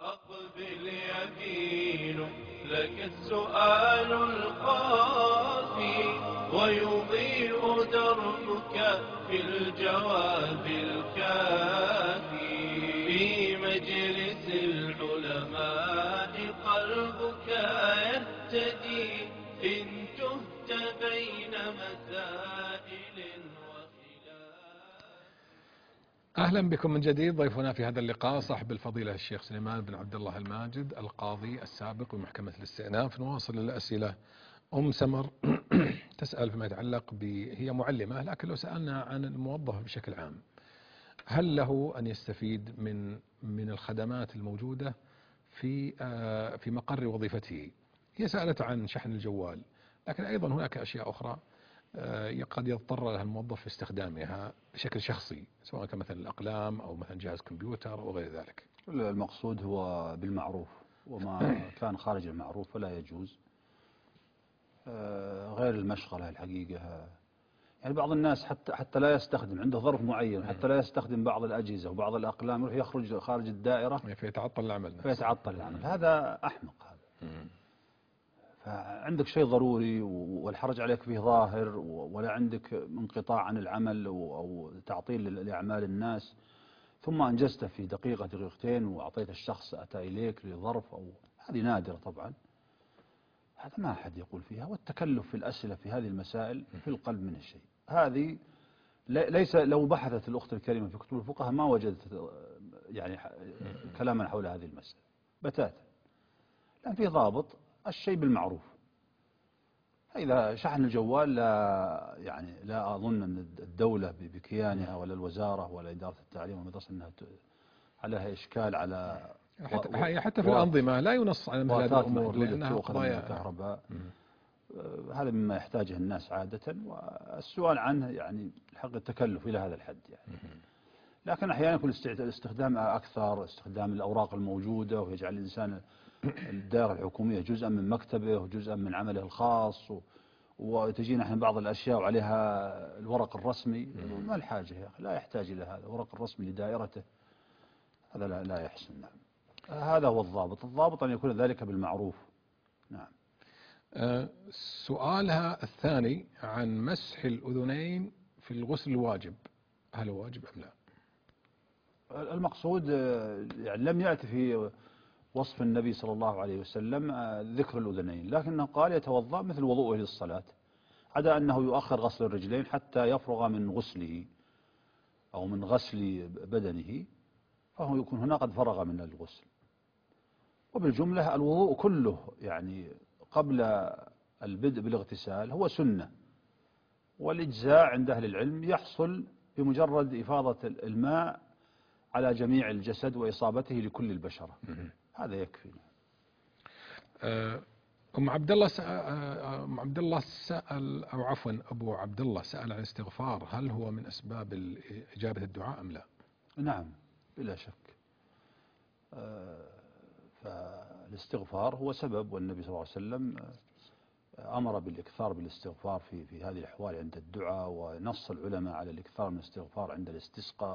أقبل يمين لك السؤال القافي ويضيء دربك في الجواب الكافي في مجلس العلماء قلبك يهتدي إن تهت بين مسائل أهلا بكم من جديد. ضيفنا في هذا اللقاء صاحب الفضيلة الشيخ سليمان بن عبد الله الماجد القاضي السابق بمحكمة الاستئناف. نواصل الأسئلة. سمر تسأل فيما يتعلق هي معلمة، لكن لو سألنا عن الموظف بشكل عام، هل له أن يستفيد من الخدمات الموجودة في مقر وظيفته؟ هي سألت عن شحن الجوال، لكن أيضا هناك أشياء أخرى قد يضطر لها الموظف في استخدامها بشكل شخصي، سواء كان مثلا الأقلام أو مثلا جهاز كمبيوتر أو غير ذلك. المقصود هو بالمعروف، وما كان خارج المعروف فلا يجوز. غير المشغلة الحقيقة، يعني بعض الناس حتى لا يستخدم، عنده ظرف معين حتى لا يستخدم بعض الأجهزة وبعض الأقلام، يروح يخرج خارج الدائرة فيتعطل العمل نفسه. فيتعطل العمل، هذا أحمق هذا. فعندك شيء ضروري والحرج عليك فيه ظاهر، ولا عندك انقطاع عن العمل أو تعطيل لأعمال الناس، ثم أنجزته في دقيقة دقيقتين وأعطيت الشخص أتى إليك لظرف، أو هذه نادرة طبعا، هذا ما أحد يقول فيها. والتكلف في الأسئلة في هذه المسائل في القلب من الشيء. هذه ليس، لو بحثت الأخت الكريمة في كتب الفقهاء ما وجدت يعني كلاما حول هذه المسألة بتاتا، لأن في ضابط الشيء بالمعروف. إذا شحن الجوال لا أظن أن الدولة بكيانها ولا الوزارة ولا إدارة التعليم والمدرسة أنها عليها إشكال على حتى في الأنظمة لا ينص على مثل هذه الأمور لأنها قضايا الكهرباء. هذا مما يحتاجه الناس عادة، والسؤال عنه يعني حق التكلف إلى هذا الحد يعني. لكن أحيانا يكون الاستخدام أكثر، استخدام الأوراق الموجودة، ويجعل الإنسان الدائرة الحكومية جزءا من مكتبه وجزءا من عمله الخاص، وتجينا احنا بعض الأشياء وعليها الورق الرسمي. ما الحاجة يا أخي؟ لا يحتاج إلى هذا الورق الرسمي لدائرته، هذا لا يحسن. نعم، هذا هو الضابط أن يكون ذلك بالمعروف. نعم. سؤالها الثاني عن مسح الأذنين في الغسل الواجب، هل هو واجب أم لا؟ المقصود يعني لم يأتي في وصف النبي صلى الله عليه وسلم ذكر الأذنين، لكنه قال يتوضأ مثل وضوءه للصلاة، عدا أنه يؤخر غسل الرجلين حتى يفرغ من غسله أو من غسل بدنه، فهو يكون هنا قد فرغ من الغسل. وبالجملة الوضوء كله يعني قبل البدء بالاغتسال هو سنة، والإجزاء عند أهل العلم يحصل بمجرد إفاضة الماء على جميع الجسد وإصابته لكل البشرة، هذا يكفي. أم عبد الله سأل، أو عفوا أبو عبد الله سأل عن الاستغفار، هل هو من أسباب إجابة الدعاء أم لا؟ نعم بلا شك. فالاستغفار هو سبب، والنبي صلى الله عليه وسلم أمر بالإكثار بالاستغفار في هذه الأحوال عند الدعاء، ونص العلماء على الإكثار من الاستغفار عند الاستسقاء.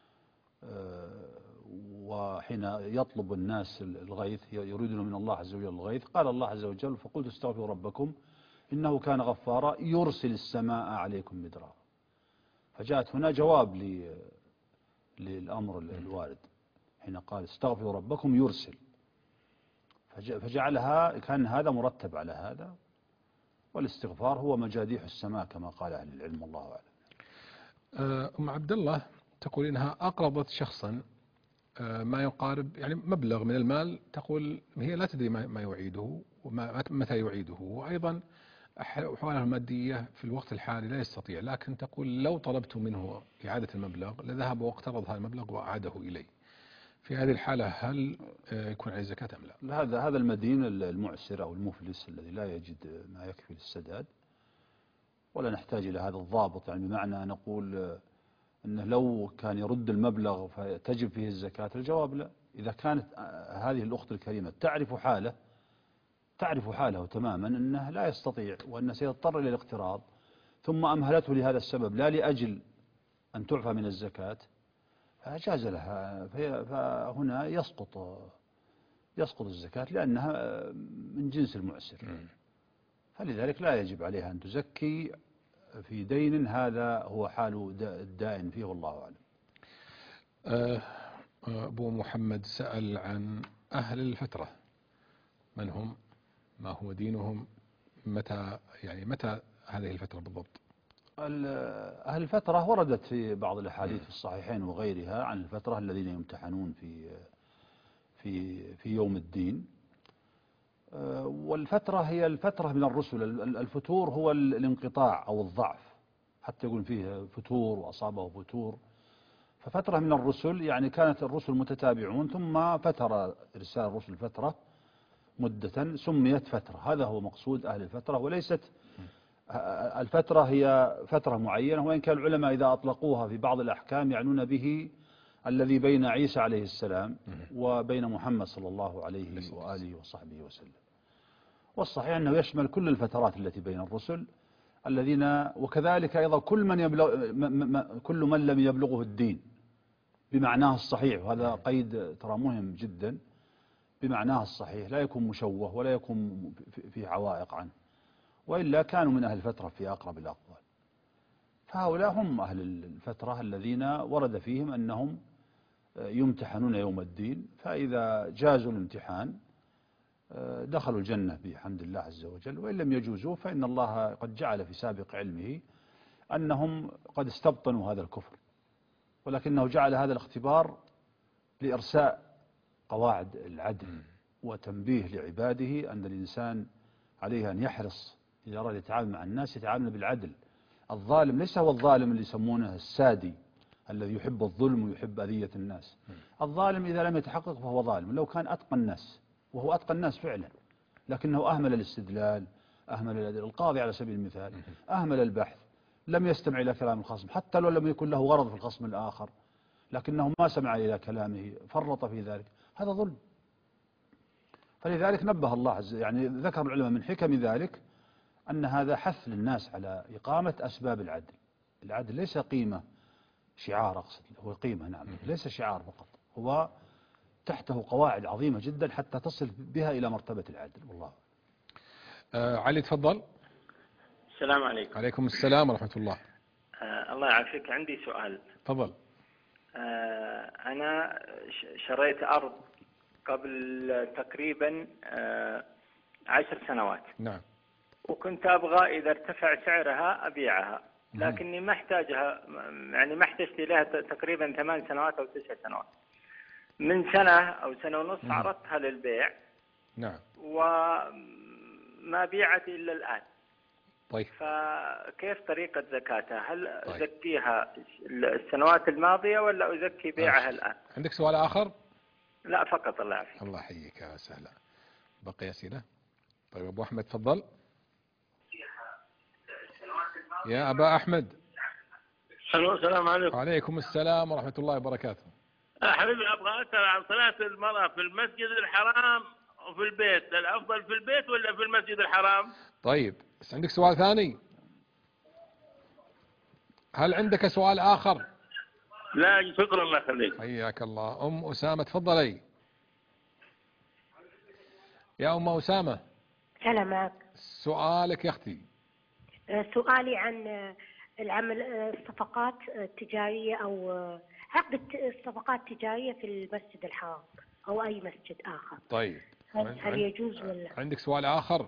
وحين يطلب الناس الغيث يريدون من الله عز وجل الغيث، قال الله عز وجل فقلت استغفروا ربكم إنه كان غفارا يرسل السماء عليكم مدرارا. فجاءت هنا جواب للأمر الوارد حين قال استغفروا ربكم يرسل، فجعلها كان هذا مرتب على هذا. والاستغفار هو مجاديح السماء كما قال أهل العلم، والله أعلم. أم عبد الله تقول إنها أقرضت شخصا ما يقارب يعني مبلغ من المال، تقول هي لا تدري ما يعيده ومتى يعيده، وأيضا أحواله المادية في الوقت الحالي لا يستطيع، لكن تقول لو طلبت منه إعادة المبلغ لذهب واقترض هذا المبلغ وأعاده إلي. في هذه الحالة هل يكون عليه زكاة أم لا؟ هذا المدين المعسر أو المفلس الذي لا يجد ما يكفي للسداد، ولا نحتاج إلى هذا الضابط، يعني بمعنى نقول أنه لو كان يرد المبلغ فتجب فيه الزكاة. الجواب لا. إذا كانت هذه الأخت الكريمة تعرف حاله تماما أنه لا يستطيع وأنه سيضطر إلى الاقتراض، ثم أمهلته لهذا السبب لا لأجل أن تعفى من الزكاة، فجاز لها. فهنا يسقط يسقط الزكاة لأنها من جنس المعسر، فلذلك لا يجب عليها أن تزكي في دين هذا هو حال الدائن فيه، والله أعلم. أبو محمد سأل عن أهل الفترة، من هم؟ ما هو دينهم؟ متى هذه الفترة بالضبط؟ أهل الفترة وردت في بعض الأحاديث في الصحيحين وغيرها عن الفترة الذين يمتحنون في يوم الدين. والفترة هي الفترة من الرسل. الفتور هو الانقطاع أو الضعف، حتى يقول فيه فتور وأصابه فتور. ففترة من الرسل يعني كانت الرسل متتابعون ثم فترة إرسال الرسل فترة مدة سميت فترة. هذا هو مقصود أهل الفترة، وليست الفترة هي فترة معينة، وإن كان العلماء إذا أطلقوها في بعض الأحكام يعنون به الذي بين عيسى عليه السلام وبين محمد صلى الله عليه وآله وصحبه وسلم. والصحيح أنه يشمل كل الفترات التي بين الرسل الذين، وكذلك أيضا كل من لم يبلغه الدين بمعناه الصحيح، وهذا قيد ترى مهم جدا، بمعناه الصحيح لا يكون مشوه ولا يكون في عوائق عنه، وإلا كانوا من أهل الفترة في أقرب الأقوال. فهؤلاء هم أهل الفترة الذين ورد فيهم أنهم يمتحنون يوم الدين، فإذا جازوا الامتحان دخلوا الجنة بحمد الله عز وجل، وإن لم يجوزوا فإن الله قد جعل في سابق علمه أنهم قد استبطنوا هذا الكفر، ولكنه جعل هذا الاختبار لإرساء قواعد العدل وتنبيه لعباده أن الإنسان عليه أن يحرص إذا أراد يتعامل مع الناس يتعامل بالعدل. الظالم ليس هو الظالم اللي يسمونه السادي الذي يحب الظلم ويحب أذية الناس. الظالم إذا لم يتحقق فهو ظالم، لو كان أتقى الناس، وهو أتقى الناس فعلا، لكنه أهمل الاستدلال، أهمل القاضي على سبيل المثال، أهمل البحث، لم يستمع إلى كلام الخصم حتى لو لم يكن له غرض في الخصم الآخر، لكنه ما سمع إلى كلامه، فرط في ذلك، هذا ظلم. فلذلك نبه الله يعني ذكر العلماء من حكم ذلك أن هذا حث للناس على إقامة أسباب العدل. العدل ليس قيمة شعار، أقصد هو قيمة، نعم، ليس شعار فقط، هو تحته قواعد عظيمة جدا حتى تصل بها إلى مرتبة العدل. والله علي تفضل. السلام عليكم. عليكم السلام ورحمة الله. الله يعافيك، عندي سؤال. تفضل. أنا شريت أرض قبل تقريبا 10 سنوات. نعم. وكنت أبغى إذا ارتفع سعرها أبيعها، لكني ما احتاجها، يعني ما احتجت لها تقريبا 8 سنوات أو 9 سنوات. من سنة أو سنة ونص عرضتها للبيع. نعم. وما بيعت إلا الآن. طيب. فكيف طريقة زكاتها؟ هل أزكيها السنوات الماضية ولا أزكي بيعها الآن؟ عندك سؤال آخر؟ لا فقط. الله يعافيك. الله يحييك يا سهلا. بقي أسئلة؟ طيب أبو أحمد تفضل. يا أبا أحمد. السلام عليكم. وعليكم السلام ورحمة الله وبركاته. حبيبي أبغى أسأل عن صلاة المرأة في المسجد الحرام وفي البيت، الأفضل في البيت ولا في المسجد الحرام؟ طيب بس عندك سؤال ثاني؟ هل عندك سؤال آخر؟ لا شكرا، الله يخليك. حياك الله. أم أسامة تفضلي. يا أم أسامة. هلا معك. سؤالك يا أختي. سؤالي عن العمل الصفقات التجارية أو عقد الصفقات التجارية في المسجد الحرام أو أي مسجد آخر. طيب هل يجوز ولا؟ عندك سؤال آخر؟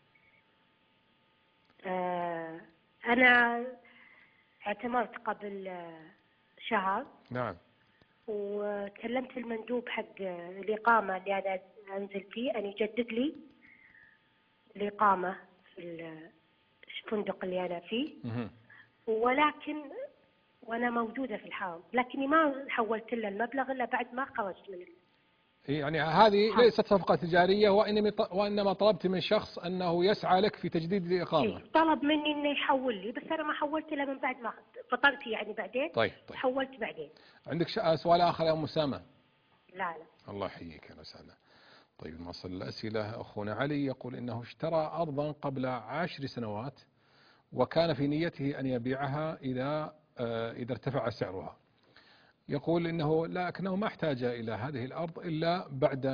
أنا اعتمرت قبل شهر. نعم. وكلمت المندوب حق الإقامة اللي أنا أنزل فيه أن يجدد لي الإقامة في الفندق اللي أنا فيه. ولكن وأنا موجودة في الحرم، لكني ما حولت له المبلغ إلا بعد ما خرجت منه. يعني هذه ليست صفقة تجارية، وإنما طلبت من شخص أنه يسعى لك في تجديد الإقامة. طلب مني إنه يحول لي، بس أنا ما حولت له من بعد ما فطرت يعني بعدين. طيب. حولت بعدين. عندك سؤال آخر يا أم أسامة؟ لا. الله يحييك يا سهلا. طيب نصل الأسئلة. أخونا علي يقول إنه اشترى أرضا قبل 10 سنوات وكان في نيته أن يبيعها إذا ارتفع سعرها. يقول إنه لكنه ما احتاج إلى هذه الأرض إلا بعد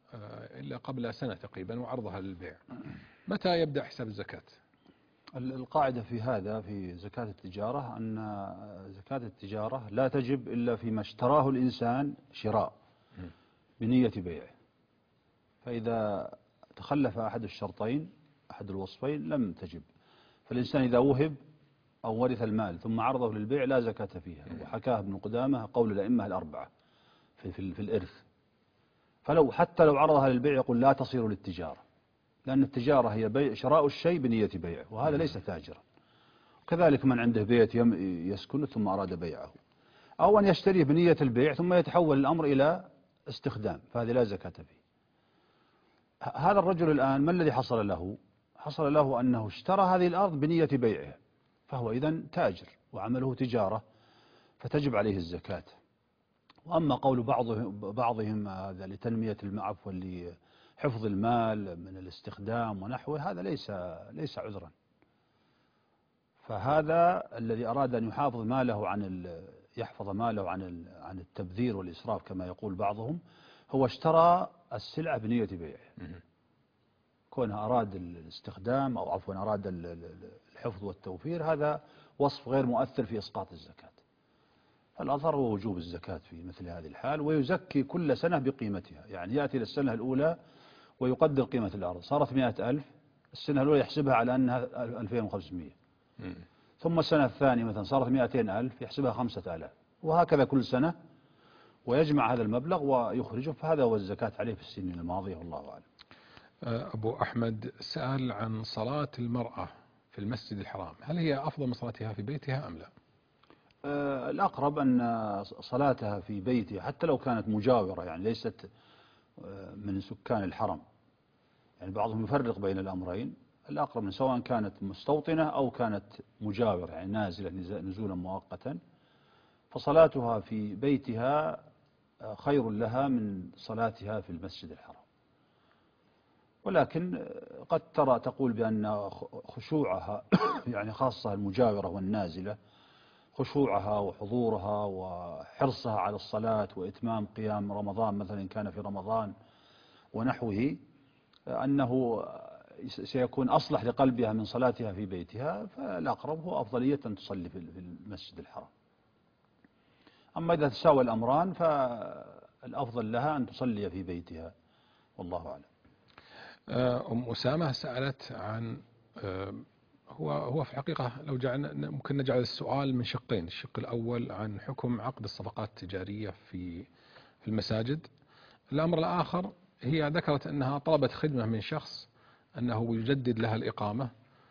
إلا قبل سنة تقريبا وعرضها للبيع، متى يبدأ حساب الزكاة؟ القاعدة في هذا في زكاة التجارة أن زكاة التجارة لا تجب إلا فيما اشتراه الإنسان شراء بنية بيعه، فإذا تخلف أحد الشرطين أحد الوصفين لم تجب. فالإنسان إذا وهب أو ورث المال ثم عرضه للبيع لا زكاة فيها، وحكاه ابن قدامة قول الأئمة الأربعة في الإرث. فلو حتى لو عرضها للبيع يقول لا تصير للتجارة، لأن التجارة هي بيع شراء الشيء بنية بيعه، وهذا ليس تاجرا. كذلك من عنده بيت يسكن ثم أراد بيعه، أو أن يشتريه بنية البيع ثم يتحول الأمر إلى استخدام، فهذه لا زكاة فيه. هذا الرجل الآن ما الذي حصل له؟ حصل له أنه اشترى هذه الأرض بنية بيعها، فهو إذن تاجر وعمله تجارة، فتجب عليه الزكاة. وأما قول بعضهم هذا لتنمية عفوا لحفظ المال من الاستخدام ونحوه، هذا ليس عذرا. فهذا الذي أراد أن يحافظ ماله يحفظ ماله عن التبذير والإسراف كما يقول بعضهم، هو اشترى السلعة بنية بيعه، كونها أراد الاستخدام أو عفوا أراد الحفظ والتوفير، هذا وصف غير مؤثر في إسقاط الزكاة. الأظهر هو وجوب الزكاة في مثل هذه الحال، ويزكي كل سنة بقيمتها. يعني يأتي للسنة الأولى ويقدر قيمة الأرض، صارت 100,000، السنة الأولى يحسبها على أنها 2500، ثم السنة الثانية مثلا صارت 200,000 يحسبها 5000، وهكذا كل سنة، ويجمع هذا المبلغ ويخرجه. فهذا هو الزكاة عليه في السنين الماضية، والله أعلم. أبو أحمد سأل عن صلاة المرأة في المسجد الحرام، هل هي أفضل من صلاتها في بيتها أم لا؟ الأقرب أن صلاتها في بيتها حتى لو كانت مجاورة، يعني ليست من سكان الحرم، يعني بعضهم يفرق بين الأمرين. الأقرب من سواء كانت مستوطنة أو كانت مجاورة، يعني نازلة نزولا مؤقتا، فصلاتها في بيتها خير لها من صلاتها في المسجد الحرام. ولكن قد تقول بأن خشوعها يعني خاصة المجاورة والنازلة، خشوعها وحضورها وحرصها على الصلاة وإتمام قيام رمضان مثلا إن كان في رمضان ونحوه، أنه سيكون أصلح لقلبها من صلاتها في بيتها، فالأقرب هو أفضلية أن تصلي في المسجد الحرام. أما إذا تساوى الأمران فالأفضل لها أن تصلي في بيتها، والله أعلم. أم أسامة سألت عن هو في الحقيقة لو ممكن نجعل السؤال من شقين. الشق الأول عن حكم عقد الصفقات التجارية في المساجد. الأمر الآخر هي ذكرت أنها طلبت خدمة من شخص أنه يجدد لها الإقامة،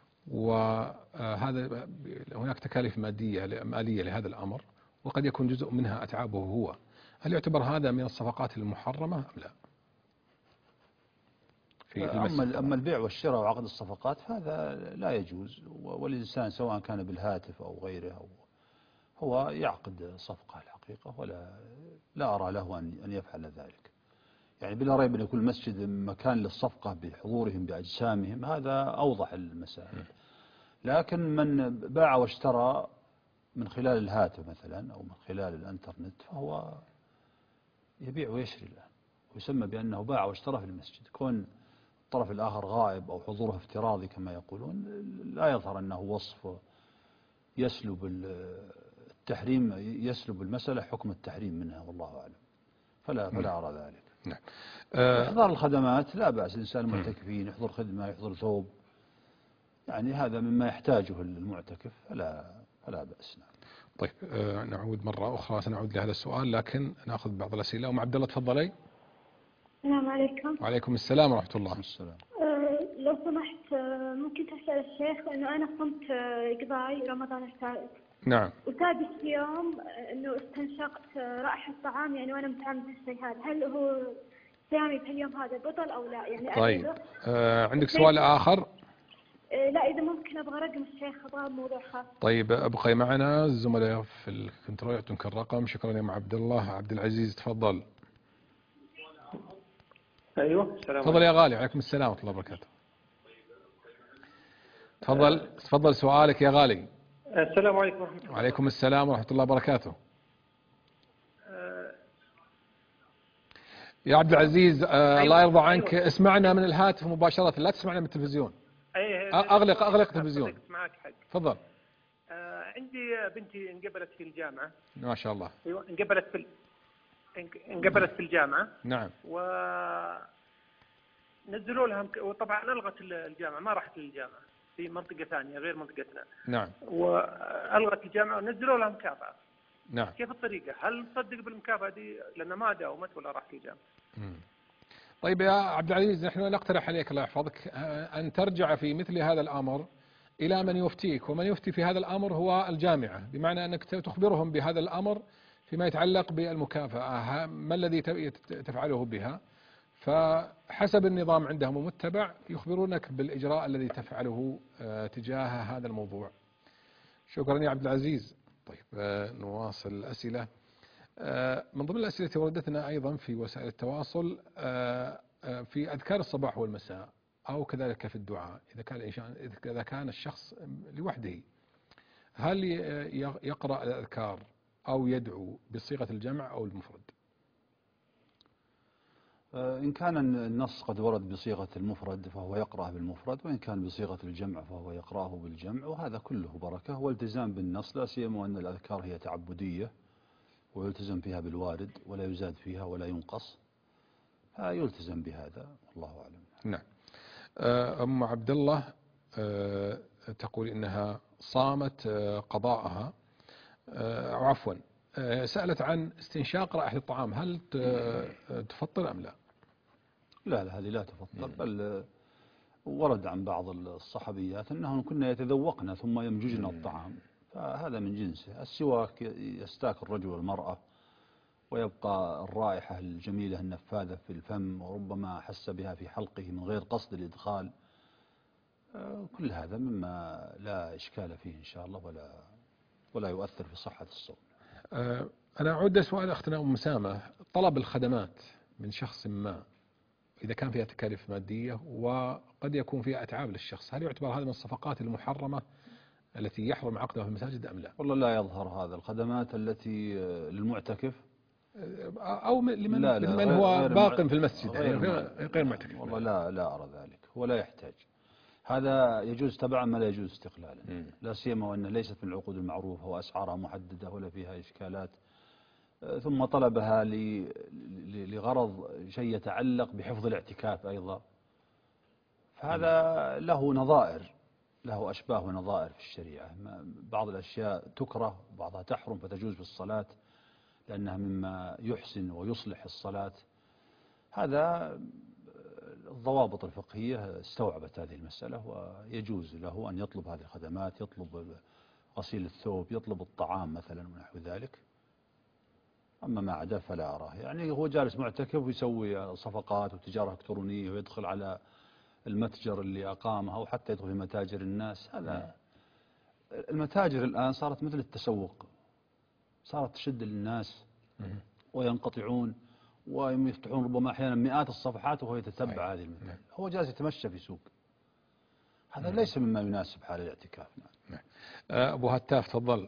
وهذا هناك تكاليف مالية لهذا الأمر، وقد يكون جزء منها أتعابه هو. هل يعتبر هذا من الصفقات المحرمة أم لا؟ أما البيع والشراء وعقد الصفقات فهذا لا يجوز، والإنسان سواء كان بالهاتف أو غيره هو يعقد صفقة الحقيقة، لا أرى له أن يفعل ذلك. يعني بلا ريب أن يكون المسجد مكان للصفقة بحضورهم بأجسامهم، هذا أوضح المسائل. لكن من باع واشترى من خلال الهاتف مثلا أو من خلال الانترنت فهو يبيع ويشري الآن، ويسمى بأنه باع واشترى في المسجد. كون الطرف الآخر غائب أو حضوره افتراضي كما يقولون، لا يظهر أنه وصف يسلب التحريم، يسلب المسألة حكم التحريم منها، والله أعلم. فلا أرى ذلك. نعم. إحضار الخدمات لا بأس، الإنسان المعتكفين يحضر خدمة، يحضر ثوب، يعني هذا مما يحتاجه المعتكف، فلا بأس. نعم. طيب نعود مرة أخرى، سنعود لهذا السؤال لكن نأخذ بعض الأسئلة. أم عبد الله تفضلي. السلام عليكم. وعليكم السلام ورحمة الله. السلام. لو سمحت ممكن تسأل الشيخ، لأنه أنا صمت قضاء رمضان الفائت. نعم. وسادس يوم أنه استنشقت رائحة طعام، يعني وأنا متعمد الشيء هذا، هل هو صيامي في اليوم هذا بطل أو لا؟ يعني طيب عندك سؤال آخر؟ لا، إذا ممكن أبغى رقم الشيخ، أبغى موضوع خاص. طيب أبقي معنا الزملاء في الكنترول يعطونك الرقم. شكرا يا عبد الله. عبد العزيز تفضل. ايوه السلام تفضل يا غالي. وعليكم السلام ورحمة الله وبركاته. تفضل سؤالك يا غالي. السلام عليكم ورحمة الله. وعليكم السلام ورحمة الله وبركاته. يا عبد العزيز الله يرضى عنك، اسمعنا من الهاتف مباشرة، لا تسمعنا من التلفزيون. اغلق التلفزيون. معك حق. تفضل. عندي بنتي انقبلت في الجامعة. ما شاء الله. ايوه انقبلت في الجامعة. نعم. نزلوا لها وطبعا الغت الجامعة، ما راحت للجامعة في منطقة ثانية غير منطقتنا. نعم. والغت الجامعة ونزلوا لها مكافأة. نعم. كيف الطريقة؟ هل نصدق بالمكافأة دي لأنها ما داومت ولا راحت الجامعة؟ طيب يا عبد العزيز، نحن نقترح عليك الله يحفظك أن ترجع في مثل هذا الأمر إلى من يفتيك، ومن يفتي في هذا الأمر هو الجامعة، بمعنى أنك تخبرهم بهذا الأمر فيما يتعلق بالمكافأة، ما الذي تفعله بها، فحسب النظام عندهم ومتبع يخبرونك بالإجراء الذي تفعله تجاه هذا الموضوع. شكرا يا عبد العزيز. طيب نواصل الأسئلة. من ضمن الأسئلة التي وردتنا أيضا في وسائل التواصل في أذكار الصباح والمساء أو كذلك في الدعاء، إذا كان الشخص لوحده هل يقرأ الأذكار أو يدعو بصيغة الجمع أو المفرد؟ إن كان النص قد ورد بصيغة المفرد فهو يقرأ بالمفرد، وإن كان بصيغة الجمع فهو يقرأه بالجمع، وهذا كله بركة والتزام بالنص، لا سيما أن الأذكار هي تعبدية ويلتزم فيها بالوارد ولا يزاد فيها ولا ينقص، فيلتزم بهذا والله أعلم. نعم. أم عبد الله تقول إنها صامت قضاءها، أو عفوا سألت عن استنشاق رائحة الطعام، هل تفطر أم لا؟ لا هذه لا تفطر، بل ورد عن بعض الصحابيات أنهن كنا يتذوقن ثم يمججن الطعام، فهذا من جنسه. السواك يستاك الرجل والمرأة ويبقى الرائحة الجميلة النفاذة في الفم، وربما حس بها في حلقه من غير قصد الإدخال، كل هذا مما لا إشكال فيه إن شاء الله ولا يؤثر في صحة الصوم. أنا أعود سؤال أختنا أم مسامة، طلب الخدمات من شخص ما إذا كان فيها تكاليف مادية وقد يكون فيها أتعاب للشخص، هل يعتبر هذا من الصفقات المحرمة التي يحرم عقدها في المساجد أم لا؟ والله لا يظهر هذا. الخدمات التي للمعتكف أو لمن هو باق في المسجد غير معتكف. والله لا أرى ذلك، هو لا يحتاج. هذا يجوز تبعا ما لا يجوز استقلالا، لا سيما وأن ليست من العقود المعروفة وأسعارها محددة ولا فيها إشكالات، ثم طلبها لغرض شيء يتعلق بحفظ الاعتكاف أيضا، فهذا له نظائر، له أشباه ونظائر في الشريعة. بعض الأشياء تكره بعضها تحرم فتجوز في الصلاة لأنها مما يحسن ويصلح الصلاة. هذا الضوابط الفقهية استوعبت هذه المسألة، ويجوز له أن يطلب هذه الخدمات، يطلب غسيل الثوب، يطلب الطعام مثلا ونحو ذلك. أما ما عدا فلا أراه. يعني هو جالس معتكف ويسوي صفقات وتجارة إلكترونية ويدخل على المتجر اللي أقامها وحتى يدخل في متاجر الناس. هذا المتاجر الآن صارت مثل التسوق، صارت تشد للناس وينقطعون ويفتحون ربما أحيانا مئات الصفحات وهو يتتبع هذه المتاجر. هو جالس يتمشى في سوق، هذا ليس مما يناسب حال الاعتكاف. أبو هتاف تفضل.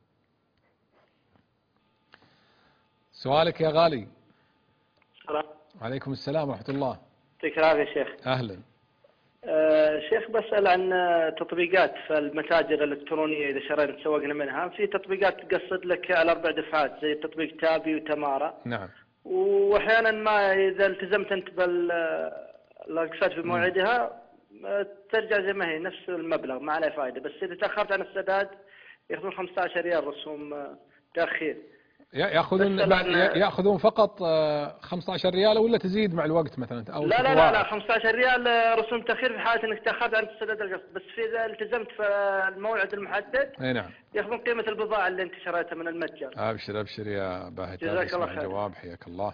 سؤالك يا غالي. السلام عليكم السلام ورحمة الله. يعطيك العافية شيخ. أهلا. شيخ بسأل عن تطبيقات في المتاجر الإلكترونية إذا شرينا تسوقنا منها، في تطبيقات تقصد لك على 4 دفعات زي تطبيق تابي وتمارا. نعم. وأحيانا ما إذا التزمت أنت بالأقساط في موعدها ترجع زي ما هي نفس المبلغ ما عليه فائدة، بس إذا تأخرت عن السداد يأخذون 15 ريال رسوم تأخير. يأخذون فقط 15 ريال ولا تزيد مع الوقت مثلا أو لا 15 ريال رسوم تأخير في حالة أنك تأخرت عن سداد القسط، بس إذا التزمت في الموعد المحدد أي نعم يأخذون قيمة البضاعة اللي أنت شريتها من المتجر. أبشر يا باهتاف، جزاك الله خير. جواب حياك الله.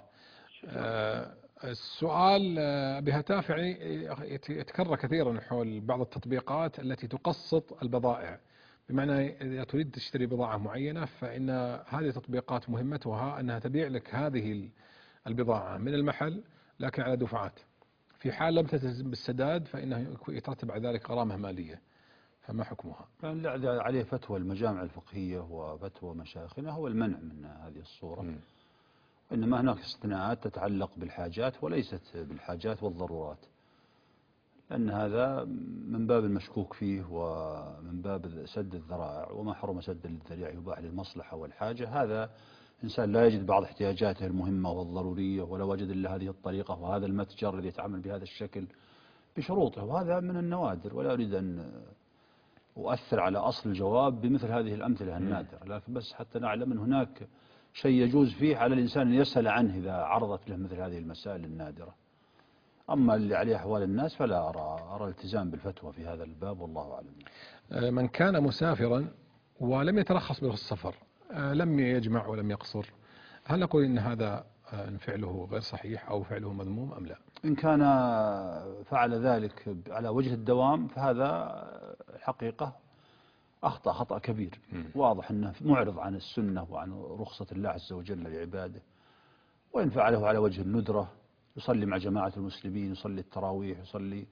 السؤال بهتاف يعني يتكرر كثيرا حول بعض التطبيقات التي تقسط البضائع، بمعنى إذا تريد تشتري بضاعة معينة فإن هذه التطبيقات مهمتها أنها تبيع لك هذه البضاعة من المحل لكن على دفعات، في حال لم تلتزم بالسداد فإنه يترتب على ذلك غرامة مالية، فما حكمها؟ عليه فتوى المجامع الفقهية وفتوى مشايخنا هو المنع من هذه الصورة، إنما هناك استثناءات تتعلق بالحاجات وليست بالحاجات والضرورات، لأن هذا من باب المشكوك فيه ومن باب سد الذرائع، وما حرم سد الذريعة يباح للمصلحة والحاجة. هذا إنسان لا يجد بعض احتياجاته المهمة والضرورية ولا وجد إلا هذه الطريقة وهذا المتجر الذي يتعامل بهذا الشكل بشروطه، وهذا من النوادر، ولا أريد أن أؤثر على أصل الجواب بمثل هذه الأمثلة النادرة، لكن بس حتى نعلم أن هناك شيء يجوز فيه على الإنسان أن يسأل عنه إذا عرضت له مثل هذه المسائل النادرة. أما اللي عليه أحوال الناس فلا أرى التزام بالفتوى في هذا الباب، والله أعلم. من كان مسافرا ولم يترخص به السفر، لم يجمع ولم يقصر، هل نقول إن هذا فعله غير صحيح أو فعله مذموم أم لا؟ إن كان فعل ذلك على وجه الدوام فهذا حقيقة أخطأ خطأ كبير، واضح أنه معرض عن السنة وعن رخصة الله عز وجل لعباده. وإن فعله على وجه الندرة، يصلي مع جماعة المسلمين، يصلي التراويح، يصلي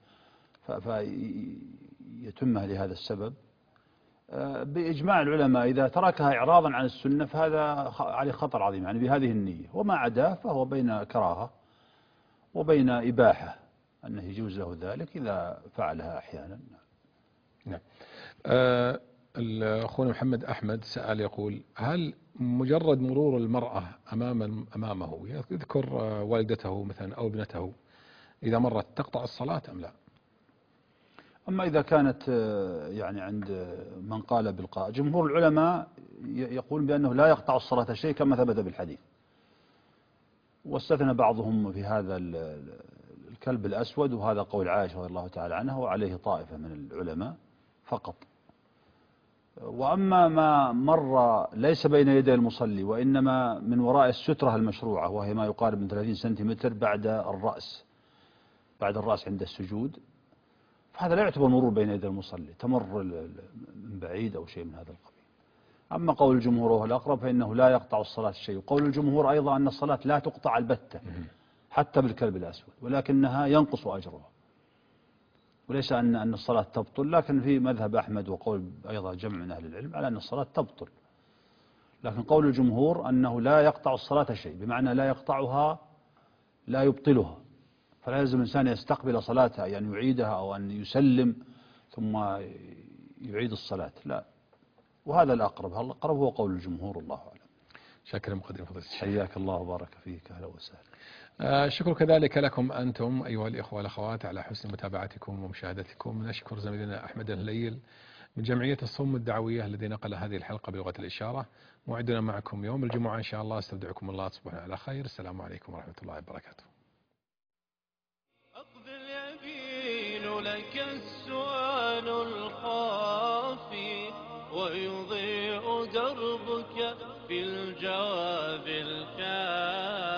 فيتمها لهذا السبب، بإجماع العلماء إذا تركها إعراضا عن السنة فهذا عليه خطر عظيم، يعني بهذه النية. وما عداه فهو بين كراهة وبين إباحة، أنه يجوز له ذلك إذا فعلها أحيانا. نعم. أخونا محمد أحمد سأل يقول: هل مجرد مرور المرأة أمامه يذكر والدته مثلا أو ابنته إذا مرت تقطع الصلاة أم لا؟ أما إذا كانت يعني عند من قال بالقاء، جمهور العلماء يقول بأنه لا يقطع الصلاة شيء كما ثبت بالحديث، واستثنى بعضهم في هذا الكلب الأسود، وهذا قول عائشة رضي الله تعالى عنها وعليه طائفة من العلماء فقط. وأما ما مر ليس بين يدي المصلي وإنما من وراء السترة المشروعة، وهي ما يقارب من 30 سنتيمتر بعد الرأس عند السجود، فهذا لا يعتبر مرور بين يدي المصلي، تمر من بعيد أو شيء من هذا القبيل. أما قول الجمهور وهو الأقرب فإنه لا يقطع الصلاة شيء، وقول الجمهور أيضا أن الصلاة لا تقطع البتة حتى بالكلب الأسود، ولكنها ينقص أجرها، وليس أن الصلاة تبطل. لكن في مذهب أحمد وقول أيضا جمع من أهل العلم على أن الصلاة تبطل، لكن قول الجمهور أنه لا يقطع الصلاة شيء، بمعنى لا يقطعها لا يبطلها، فلا يلزم الإنسان يستقبل صلاته يعني يعيدها أو أن يسلم ثم يعيد الصلاة، لا. وهذا الأقرب هو قول الجمهور، الله أعلم. شكرا مقدم فضيلة الشيخ، حياك الله وبارك فيك، أهلا وسهلا. الشكر كذلك لكم أنتم أيها الإخوة والأخوات على حسن متابعتكم ومشاهدتكم. نشكر زميلنا أحمد الهليل من جمعية الصم الدعوية الذي نقل هذه الحلقة بلغة الإشارة. موعدنا معكم يوم الجمعة إن شاء الله. استودعكم الله، تصبحون على خير. السلام عليكم ورحمة الله وبركاته. أقبل يبين لك السؤال الخافي ويضيء دربك في الجواب الكافي.